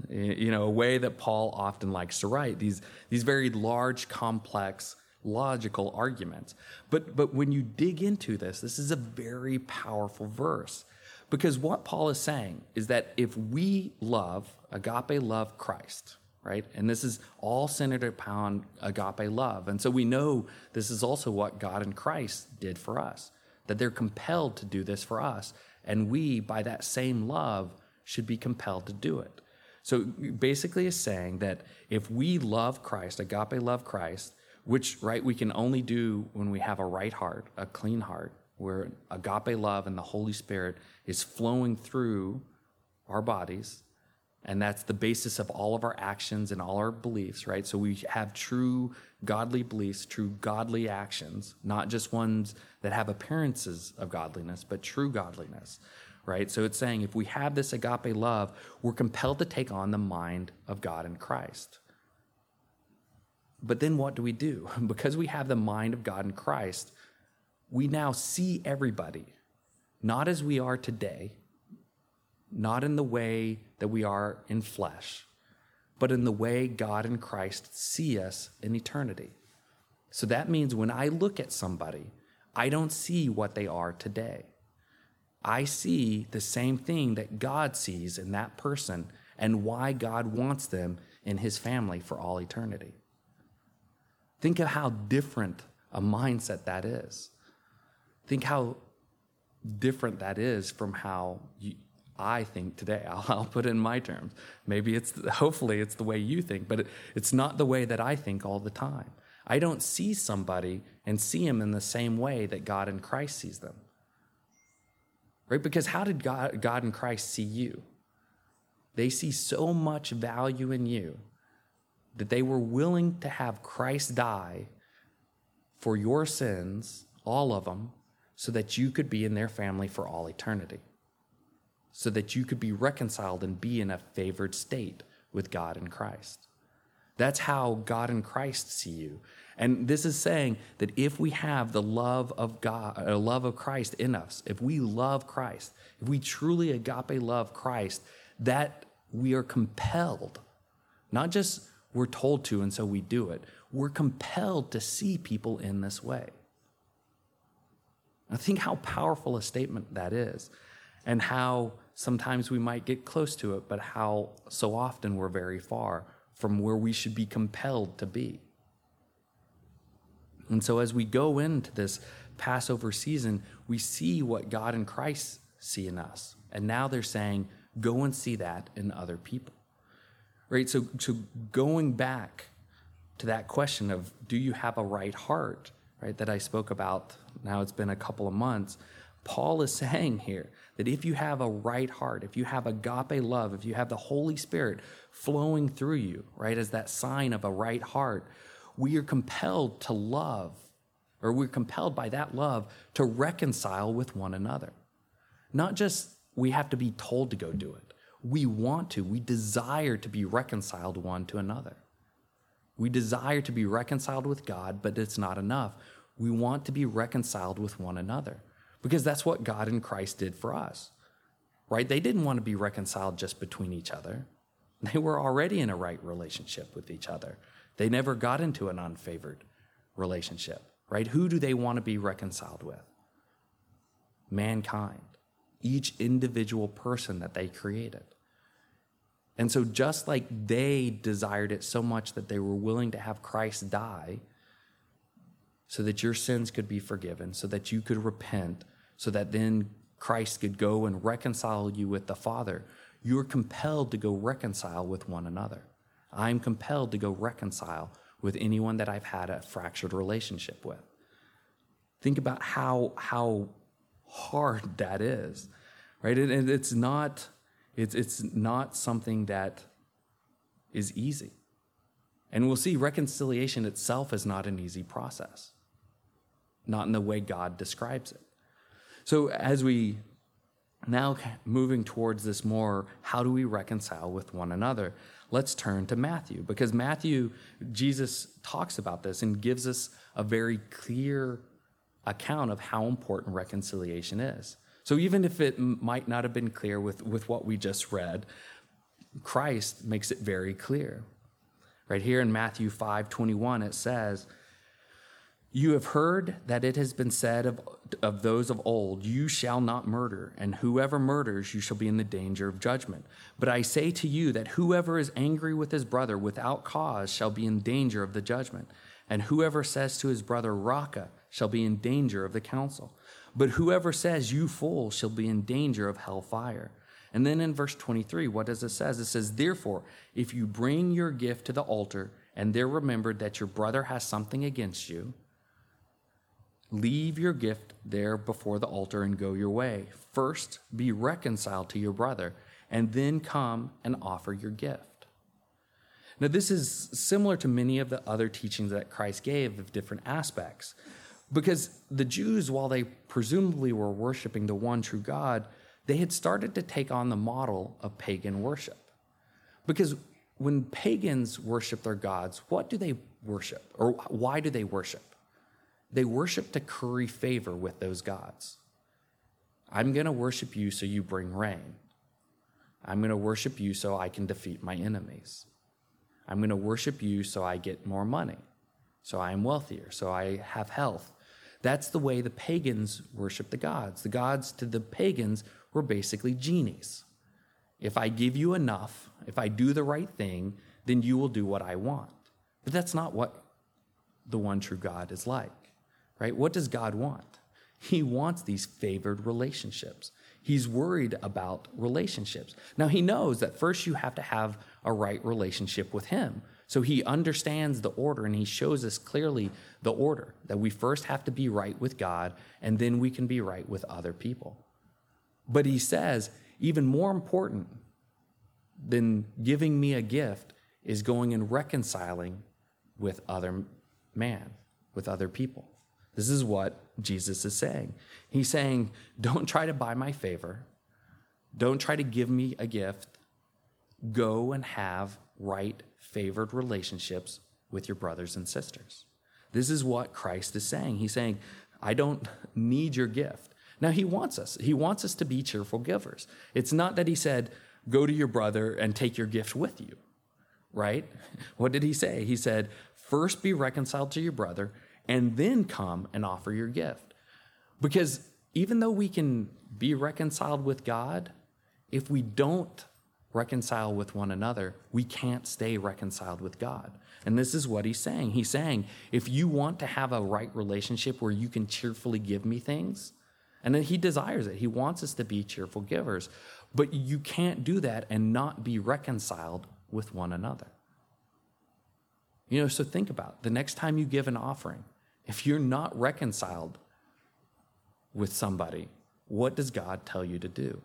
way that Paul often likes to write, these very large, complex, logical arguments. But when you dig into this is a very powerful verse, because what Paul is saying is that if we agape love Christ, right? And this is all centered upon agape love. And so we know this is also what God and Christ did for us, that they're compelled to do this for us. And we, by that same love, should be compelled to do it. So basically it's saying that if we love Christ, agape love Christ, which, right, we can only do when we have a right heart, a clean heart, where agape love and the Holy Spirit is flowing through our bodies. And that's the basis of all of our actions and all our beliefs, right? So we have true godly beliefs, true godly actions, not just ones that have appearances of godliness, but true godliness, right? So it's saying if we have this agape love, we're compelled to take on the mind of God in Christ. But then what do? Because we have the mind of God in Christ, we now see everybody, not as we are today, not in the way that we are in flesh, but in the way God and Christ see us in eternity. So that means when I look at somebody, I don't see what they are today. I see the same thing that God sees in that person and why God wants them in his family for all eternity. Think of how different a mindset that is. Think how different that is from how I think today. I'll put it in my terms. Maybe hopefully it's the way you think, but it's not the way that I think all the time. I don't see somebody and see him in the same way that God in Christ sees them. Right? Because how did God in Christ see you? They see so much value in you that they were willing to have Christ die for your sins, all of them, so that you could be in their family for all eternity, so that you could be reconciled and be in a favored state with God in Christ. That's how God in Christ see you. And this is saying that if we have the love of God, a love of Christ in us, if we love Christ, if we truly agape love Christ, that we are compelled, not just we're told to and so we do it, we're compelled to see people in this way. I think how powerful a statement that is, and how sometimes we might get close to it, but how so often we're very far from where we should be compelled to be. And so as we go into this Passover season, we see what God and Christ see in us. And now they're saying, go and see that in other people. Right? So going back to that question of, do you have a right heart, right, that I spoke about, now it's been a couple of months, Paul is saying here that if you have a right heart, if you have agape love, if you have the Holy Spirit flowing through you, right, as that sign of a right heart, we are compelled to love, or we're compelled by that love to reconcile with one another. Not just we have to be told to go do it. We want to, we desire to be reconciled one to another. We desire to be reconciled with God, but it's not enough. We want to be reconciled with one another because that's what God in Christ did for us, right? They didn't want to be reconciled just between each other. They were already in a right relationship with each other. They never got into an unfavored relationship, right? Who do they want to be reconciled with? Mankind, each individual person that they created. And so just like they desired it so much that they were willing to have Christ die so that your sins could be forgiven, so that you could repent, so that then Christ could go and reconcile you with the Father, you're compelled to go reconcile with one another. I'm compelled to go reconcile with anyone that I've had a fractured relationship with. Think about how hard that is, right? And it's not something that is easy. And we'll see reconciliation itself is not an easy process, not in the way God describes it. So as we now moving towards this more, how do we reconcile with one another? Let's turn to Matthew, because Matthew, Jesus talks about this and gives us a very clear account of how important reconciliation is. So even if it might not have been clear with what we just read, Christ makes it very clear. Right here in Matthew 5:21, it says, "You have heard that it has been said of those of old, 'You shall not murder, and whoever murders, you shall be in the danger of judgment.' But I say to you that whoever is angry with his brother without cause shall be in danger of the judgment. And whoever says to his brother, 'Raca,' shall be in danger of the council. But whoever says, 'You fool,' shall be in danger of hellfire." And then in verse 23, what does it say? It says, "Therefore, if you bring your gift to the altar and there remember that your brother has something against you, leave your gift there before the altar and go your way. First, be reconciled to your brother, and then come and offer your gift." Now, this is similar to many of the other teachings that Christ gave of different aspects, because the Jews, while they presumably were worshiping the one true God, they had started to take on the model of pagan worship. Because when pagans worship their gods, what do they worship? Or why do they worship? They worship to curry favor with those gods. I'm going to worship you so you bring rain. I'm going to worship you so I can defeat my enemies. I'm going to worship you so I get more money, so I am wealthier, so I have health. That's the way the pagans worship the gods. The gods to the pagans were basically genies. If I give you enough, if I do the right thing, then you will do what I want. But that's not what the one true God is like, right? What does God want? He wants these favored relationships. He's worried about relationships. Now, he knows that first you have to have a right relationship with him. So he understands the order, and he shows us clearly the order, that we first have to be right with God, and then we can be right with other people. But he says, even more important than giving me a gift is going and reconciling with other people. This is what Jesus is saying. He's saying, don't try to buy my favor. Don't try to give me a gift. Go and have right, favored relationships with your brothers and sisters. This is what Christ is saying. He's saying, I don't need your gift. Now, he wants us. He wants us to be cheerful givers. It's not that he said, go to your brother and take your gift with you, right? What did he say? He said, first be reconciled to your brother, and then come and offer your gift. Because even though we can be reconciled with God, if we don't reconcile with one another, we can't stay reconciled with God. And this is what he's saying. He's saying, if you want to have a right relationship where you can cheerfully give me things, and then he desires it. He wants us to be cheerful givers. But you can't do that and not be reconciled with one another. So think about it. The next time you give an offering, if you're not reconciled with somebody, what does God tell you to do?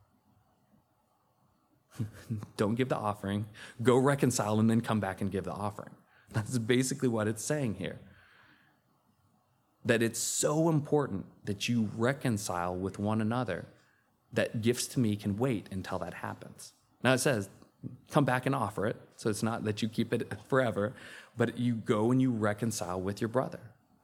Don't give the offering, go reconcile, and then come back and give the offering. That's basically what it's saying here. That it's so important that you reconcile with one another that gifts to me can wait until that happens. Now it says, come back and offer it. So it's not that you keep it forever, but you go and you reconcile with your brother.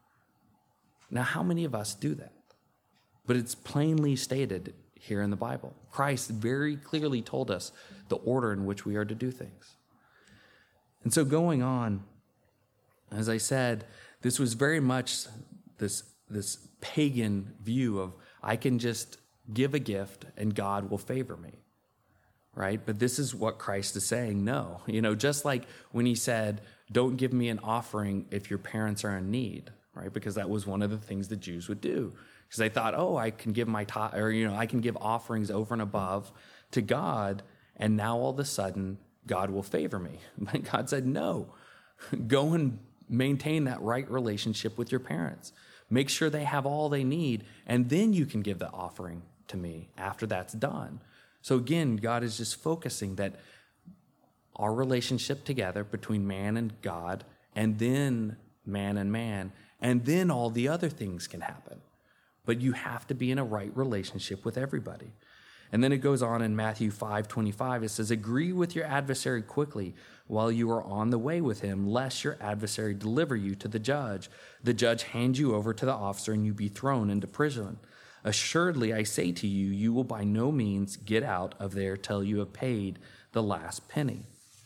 Now, how many of us do that? But it's plainly stated here in the Bible. Christ very clearly told us the order in which we are to do things. And so going on, as I said, this was very much this pagan view of I can just give a gift and God will favor me, right? But this is what Christ is saying. No, just like when he said, don't give me an offering if your parents are in need, right? Because that was one of the things the Jews would do. Because they thought, I can give my I can give offerings over and above to God, and now all of a sudden God will favor me. But God said, no, go and maintain that right relationship with your parents. Make sure they have all they need, and then you can give the offering to me after that's done. So again, God is just focusing that our relationship together between man and God, and then man, and then all the other things can happen. But you have to be in a right relationship with everybody. And then it goes on in Matthew 5:25. It says, agree with your adversary quickly while you are on the way with him, lest your adversary deliver you to the judge hand you over to the officer, and you be thrown into prison. Assuredly, I say to you, you will by no means get out of there till you have paid the last penny.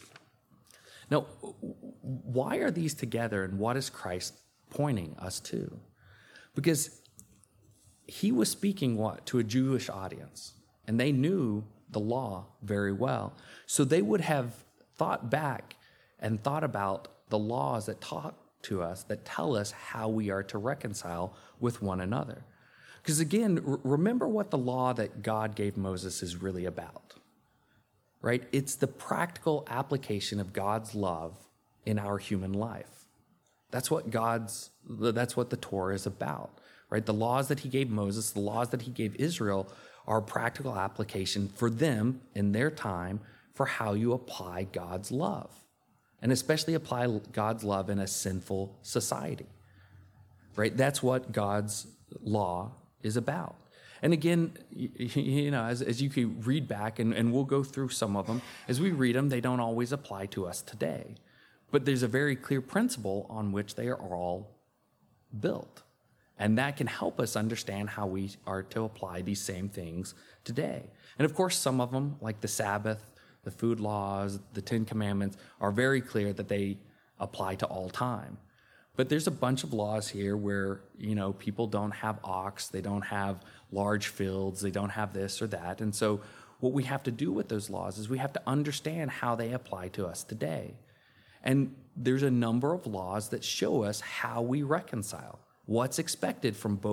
Now, why are these together, and what is Christ pointing us to? Because he was speaking to a Jewish audience, and they knew the law very well. So they would have thought back and thought about the laws that talk to us, that tell us how we are to reconcile with one another. Because again, remember what the law that God gave Moses is really about, right? It's the practical application of God's love in our human life. That's what the Torah is about, right? The laws that he gave Moses, the laws that he gave Israel are a practical application for them in their time for how you apply God's love, and especially apply God's love in a sinful society, right? That's what God's law is about. And again, as you can read back, and we'll go through some of them, as we read them, they don't always apply to us today. But there's a very clear principle on which they are all built. And that can help us understand how we are to apply these same things today. And of course, some of them, like the Sabbath, the food laws, the Ten Commandments, are very clear that they apply to all time. But there's a bunch of laws here where, people don't have ox, they don't have large fields, they don't have this or that. And so what we have to do with those laws is we have to understand how they apply to us today. And there's a number of laws that show us how we reconcile, what's expected from both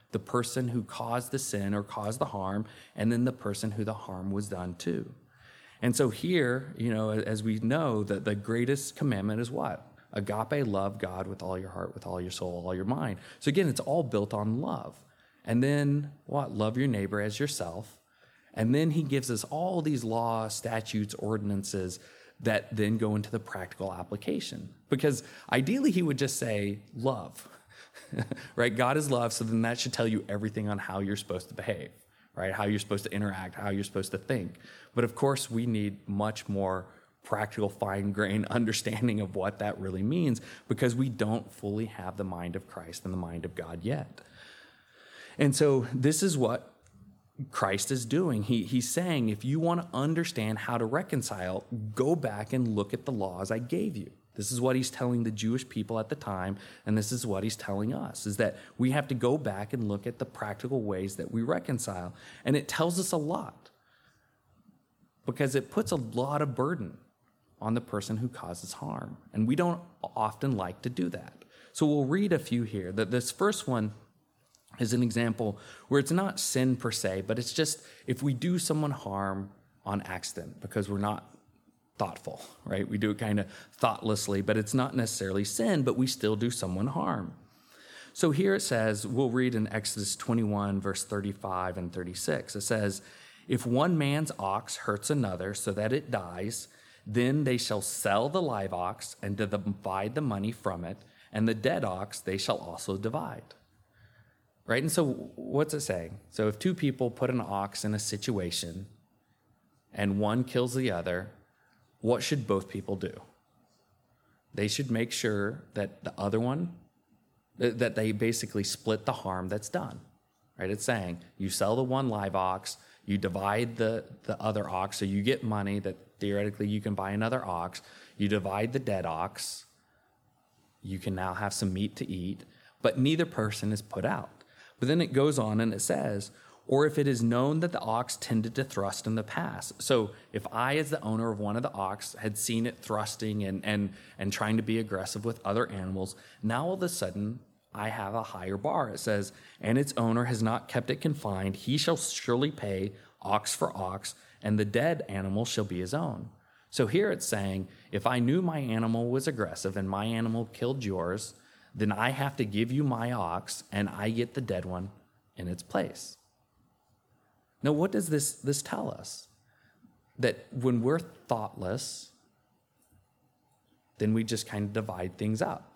the person who caused the sin or caused the harm, and then the person who the harm was done to. And so here, as we know, that the greatest commandment is what? Agape, love God with all your heart, with all your soul, all your mind. So again, it's all built on love. And then what? Love your neighbor as yourself. And then he gives us all these laws, statutes, ordinances that then go into the practical application. Because ideally, he would just say love, right? God is love, so then that should tell you everything on how you're supposed to behave, right? How you're supposed to interact, how you're supposed to think. But of course, we need much more practical, fine-grained understanding of what that really means, because we don't fully have the mind of Christ and the mind of God yet. And so this is what Christ is doing. He's saying, if you want to understand how to reconcile, go back and look at the laws I gave you. This is what he's telling the Jewish people at the time, and this is what he's telling us, is that we have to go back and look at the practical ways that we reconcile. And it tells us a lot, because it puts a lot of burden on the person who causes harm. And we don't often like to do that. So we'll read a few here. This first one is an example where it's not sin per se, but it's just if we do someone harm on accident because we're not thoughtful, right? We do it kind of thoughtlessly, but it's not necessarily sin, but we still do someone harm. So here it says, we'll read in Exodus 21, verse 35 and 36. It says, if one man's ox hurts another so that it dies, then they shall sell the live ox and divide the money from it, and the dead ox they shall also divide. Right? And so what's it saying? So if two people put an ox in a situation and one kills the other, what should both people do? They should make sure that the other one, that they basically split the harm that's done. Right? It's saying you sell the one live ox, you divide the other ox, so you get money that theoretically you can buy another ox. You divide the dead ox, you can now have some meat to eat, but neither person is put out. But then it goes on and it says, or if it is known that the ox tended to thrust in the past. So if I, as the owner of one of the ox, had seen it thrusting and trying to be aggressive with other animals, now all of a sudden I have a higher bar. It says, and its owner has not kept it confined, he shall surely pay ox for ox, and the dead animal shall be his own. So here it's saying, if I knew my animal was aggressive and my animal killed yours, then I have to give you my ox and I get the dead one in its place. Now, what does this tell us? That when we're thoughtless, then we just kind of divide things up.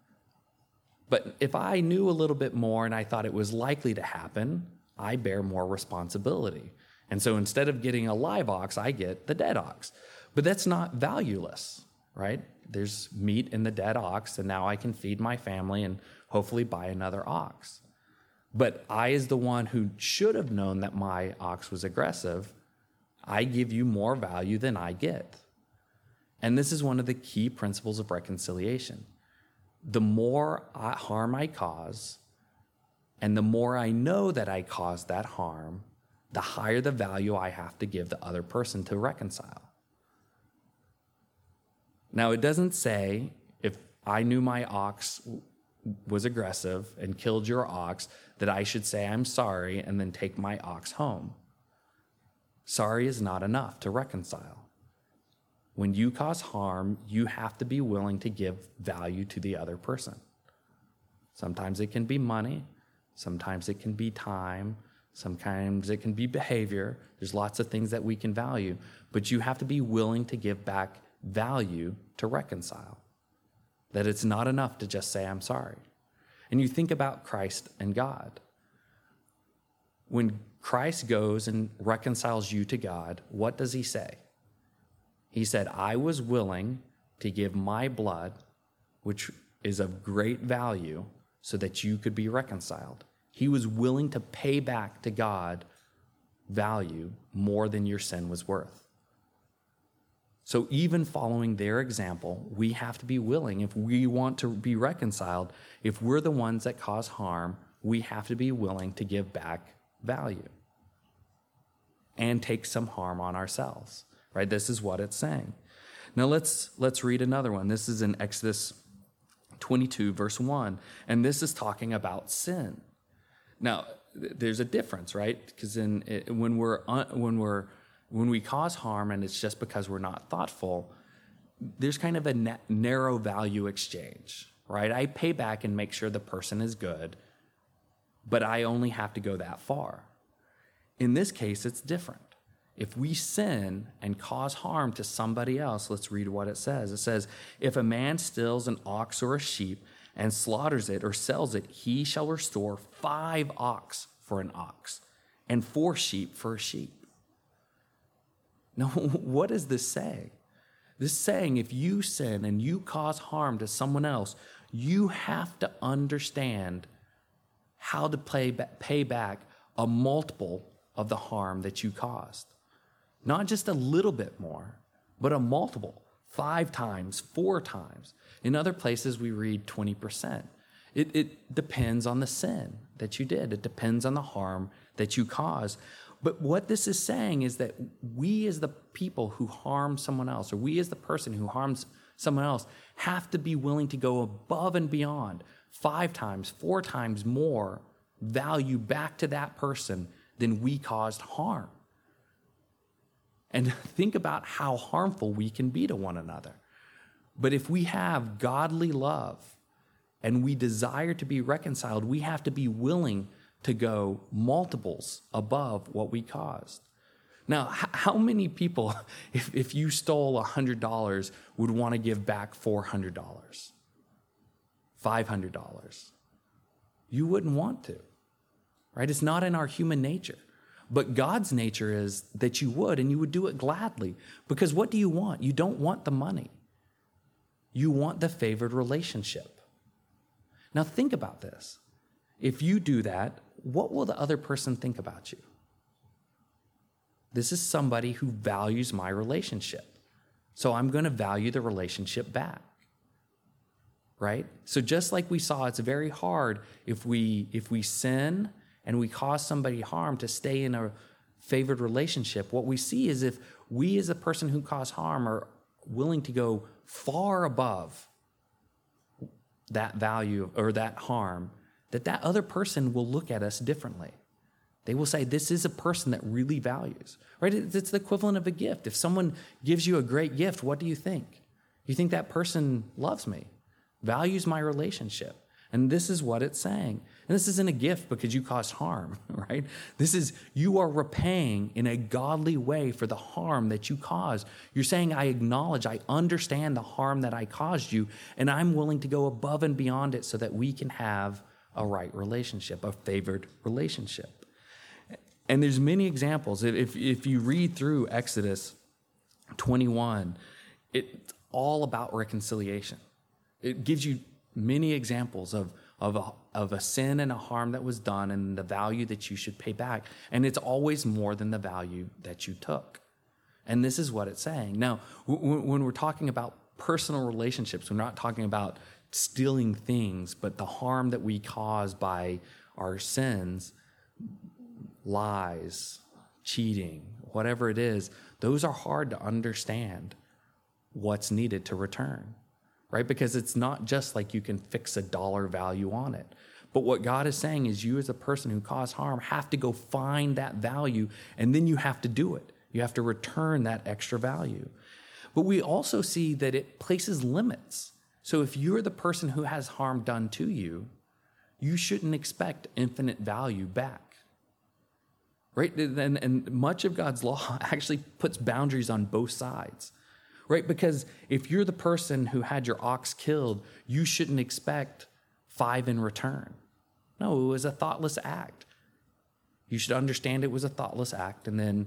But if I knew a little bit more and I thought it was likely to happen, I bear more responsibility. And so instead of getting a live ox, I get the dead ox. But that's not valueless, right? There's meat in the dead ox, and now I can feed my family and hopefully buy another ox. But I, as the one who should have known that my ox was aggressive, I give you more value than I get. And this is one of the key principles of reconciliation. The more harm I cause, and the more I know that I caused that harm, the higher the value I have to give the other person to reconcile. Now, it doesn't say if I knew my ox was aggressive and killed your ox, that I should say I'm sorry and then take my ox home. Sorry is not enough to reconcile. When you cause harm, you have to be willing to give value to the other person. Sometimes it can be money. Sometimes it can be time. Sometimes it can be behavior. There's lots of things that we can value. But you have to be willing to give back value to reconcile. That it's not enough to just say, I'm sorry. And you think about Christ and God. When Christ goes and reconciles you to God, what does he say? He said, I was willing to give my blood, which is of great value, so that you could be reconciled. He was willing to pay back to God value more than your sin was worth. So even following their example, we have to be willing, if we want to be reconciled, if we're the ones that cause harm, we have to be willing to give back value and take some harm on ourselves, right? This is what it's saying. Now let's read another one. This is in Exodus 22, verse 1, and this is talking about sin. Now, there's a difference, right? Because when we cause harm and it's just because we're not thoughtful, there's kind of a narrow value exchange, right? I pay back and make sure the person is good, but I only have to go that far. In this case, it's different. If we sin and cause harm to somebody else, let's read what it says. It says, if a man steals an ox or a sheep and slaughters it or sells it, he shall restore 5 ox for an ox and 4 sheep for a sheep. Now, what is this saying? This is saying if you sin and you cause harm to someone else, you have to understand how to pay back a multiple of the harm that you caused. Not just a little bit more, but a multiple, 5 times, 4 times. In other places, we read 20%. It depends on the sin that you did. It depends on the harm that you caused. But what this is saying is that we as the people who harm someone else, or we as the person who harms someone else, have to be willing to go above and beyond 5 times, 4 times more value back to that person than we caused harm. And think about how harmful we can be to one another. But if we have godly love and we desire to be reconciled, we have to be willing to go multiples above what we caused. Now, how many people, if you stole $100, would want to give back $400, $500? You wouldn't want to, right? It's not in our human nature. But God's nature is that you would, and you would do it gladly. Because what do you want? You don't want the money. You want the favored relationship. Now think about this. If you do that, what will the other person think about you? This is somebody who values my relationship. So I'm going to value the relationship back. Right? So just like we saw, it's very hard if we sin and we cause somebody harm to stay in a favored relationship. What we see is if we as a person who caused harm are willing to go far above that value or that harm, that other person will look at us differently. They will say, this is a person that really values, right? It's the equivalent of a gift. If someone gives you a great gift, what do you think? You think that person loves me, values my relationship. And this is what it's saying. And this isn't a gift because you caused harm, right? This is, you are repaying in a godly way for the harm that you caused. You're saying, I acknowledge, I understand the harm that I caused you, and I'm willing to go above and beyond it so that we can have a right relationship, a favored relationship. And there's many examples. If you read through Exodus 21, it's all about reconciliation. It gives you many examples of a sin and a harm that was done and the value that you should pay back. And it's always more than the value that you took. And this is what it's saying. Now, when we're talking about personal relationships, we're not talking about stealing things, but the harm that we cause by our sins, lies, cheating, whatever it is, those are hard to understand what's needed to return. Right? Because it's not just like you can fix a dollar value on it. But what God is saying is you as a person who caused harm have to go find that value, and then you have to do it. You have to return that extra value. But we also see that it places limits. So if you're the person who has harm done to you, you shouldn't expect infinite value back. Right? And much of God's law actually puts boundaries on both sides. Right? Because if you're the person who had your ox killed, you shouldn't expect 5 in return. No, it was a thoughtless act. You should understand it was a thoughtless act and then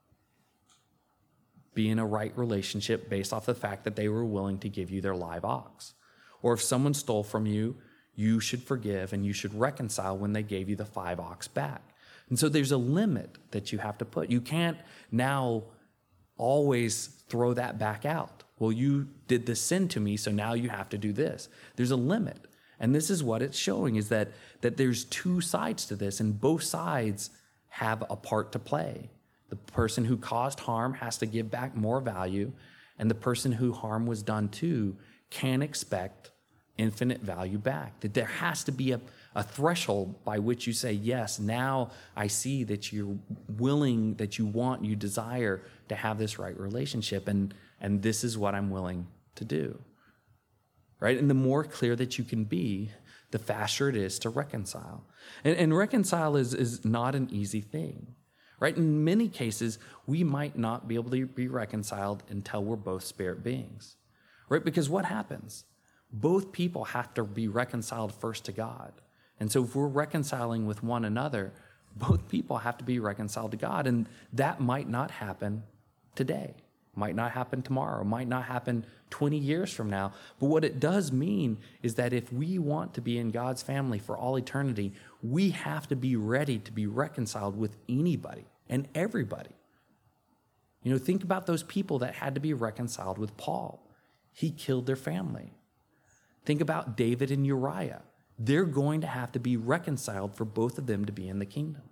be in a right relationship based off the fact that they were willing to give you their live ox. Or if someone stole from you, you should forgive and you should reconcile when they gave you the 5 ox back. And so there's a limit that you have to put. You can't now always throw that back out. Well, you did this sin to me, so now you have to do this. There's a limit. And this is what it's showing, is that there's 2 sides to this, and both sides have a part to play. The person who caused harm has to give back more value, and the person who harm was done to can expect infinite value back. That there has to be a threshold by which you say, yes, now I see that you're willing, that you want, you desire to have this right relationship, and this is what I'm willing to do, right? And the more clear that you can be, the faster it is to reconcile. And reconcile is not an easy thing, right? In many cases, we might not be able to be reconciled until we're both spirit beings, right? Because what happens? Both people have to be reconciled first to God. And so if we're reconciling with one another, both people have to be reconciled to God. And that might not happen today, might not happen tomorrow, might not happen 20 years from now. But what it does mean is that if we want to be in God's family for all eternity, we have to be ready to be reconciled with anybody and everybody. Think about those people that had to be reconciled with Paul. He killed their family. Think about David and Uriah. They're going to have to be reconciled for both of them to be in the kingdom.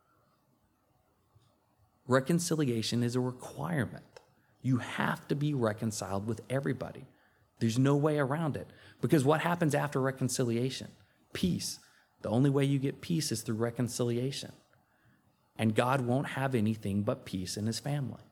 Reconciliation is a requirement. You have to be reconciled with everybody. There's no way around it. Because what happens after reconciliation? Peace. The only way you get peace is through reconciliation. And God won't have anything but peace in his family.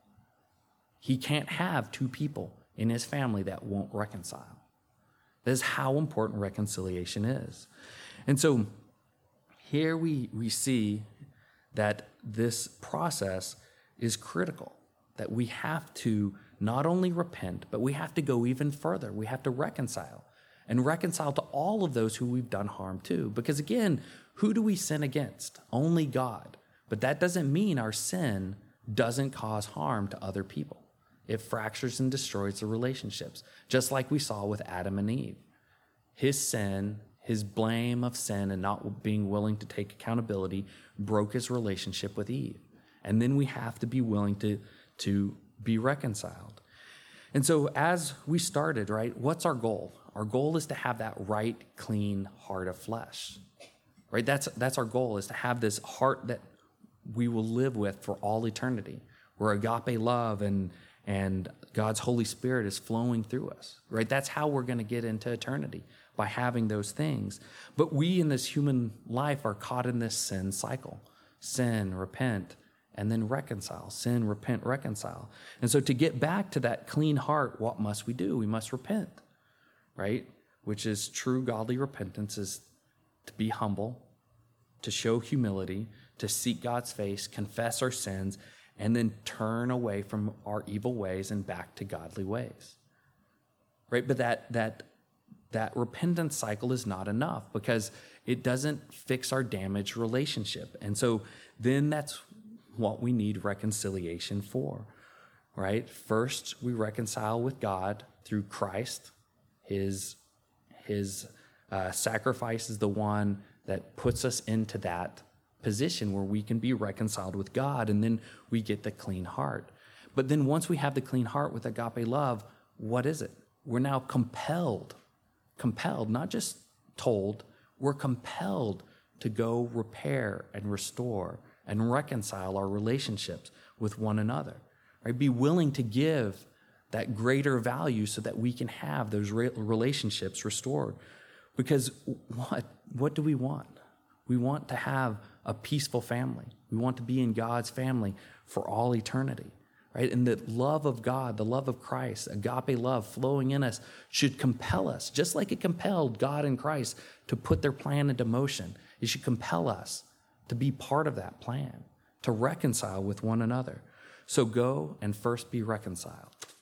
He can't have two people in his family that won't reconcile. That is how important reconciliation is. And so here we see that this process is critical, that we have to not only repent, but we have to go even further. We have to reconcile, and reconcile to all of those who we've done harm to. Because again, who do we sin against? Only God. But that doesn't mean our sin doesn't cause harm to other people. It fractures and destroys the relationships, just like we saw with Adam and Eve. His sin, his blame of sin and not being willing to take accountability broke his relationship with Eve. And then we have to be willing to be reconciled. And so as we started, right, what's our goal? Our goal is to have that right, clean heart of flesh, right? That's our goal, is to have this heart that we will live with for all eternity, where agape love and God's Holy Spirit is flowing through us, right? That's how we're going to get into eternity, by having those things. But we in this human life are caught in this sin cycle. Sin, repent, and then reconcile. Sin, repent, reconcile. And so to get back to that clean heart, what must we do? We must repent, right? Which is true godly repentance, is to be humble, to show humility, to seek God's face, confess our sins, and then turn away from our evil ways and back to godly ways, right? But that repentance cycle is not enough, because it doesn't fix our damaged relationship. And so then that's what we need reconciliation for, right? First, we reconcile with God through Christ. His sacrifice is the one that puts us into that position where we can be reconciled with God, and then we get the clean heart. But then once we have the clean heart with agape love, what is it? We're now compelled, not just told, we're compelled to go repair and restore and reconcile our relationships with one another, right? Be willing to give that greater value so that we can have those relationships restored. Because what do we want? We want to have a peaceful family. We want to be in God's family for all eternity, right? And the love of God, the love of Christ, agape love flowing in us should compel us, just like it compelled God and Christ to put their plan into motion. It should compel us to be part of that plan, to reconcile with one another. So go and first be reconciled.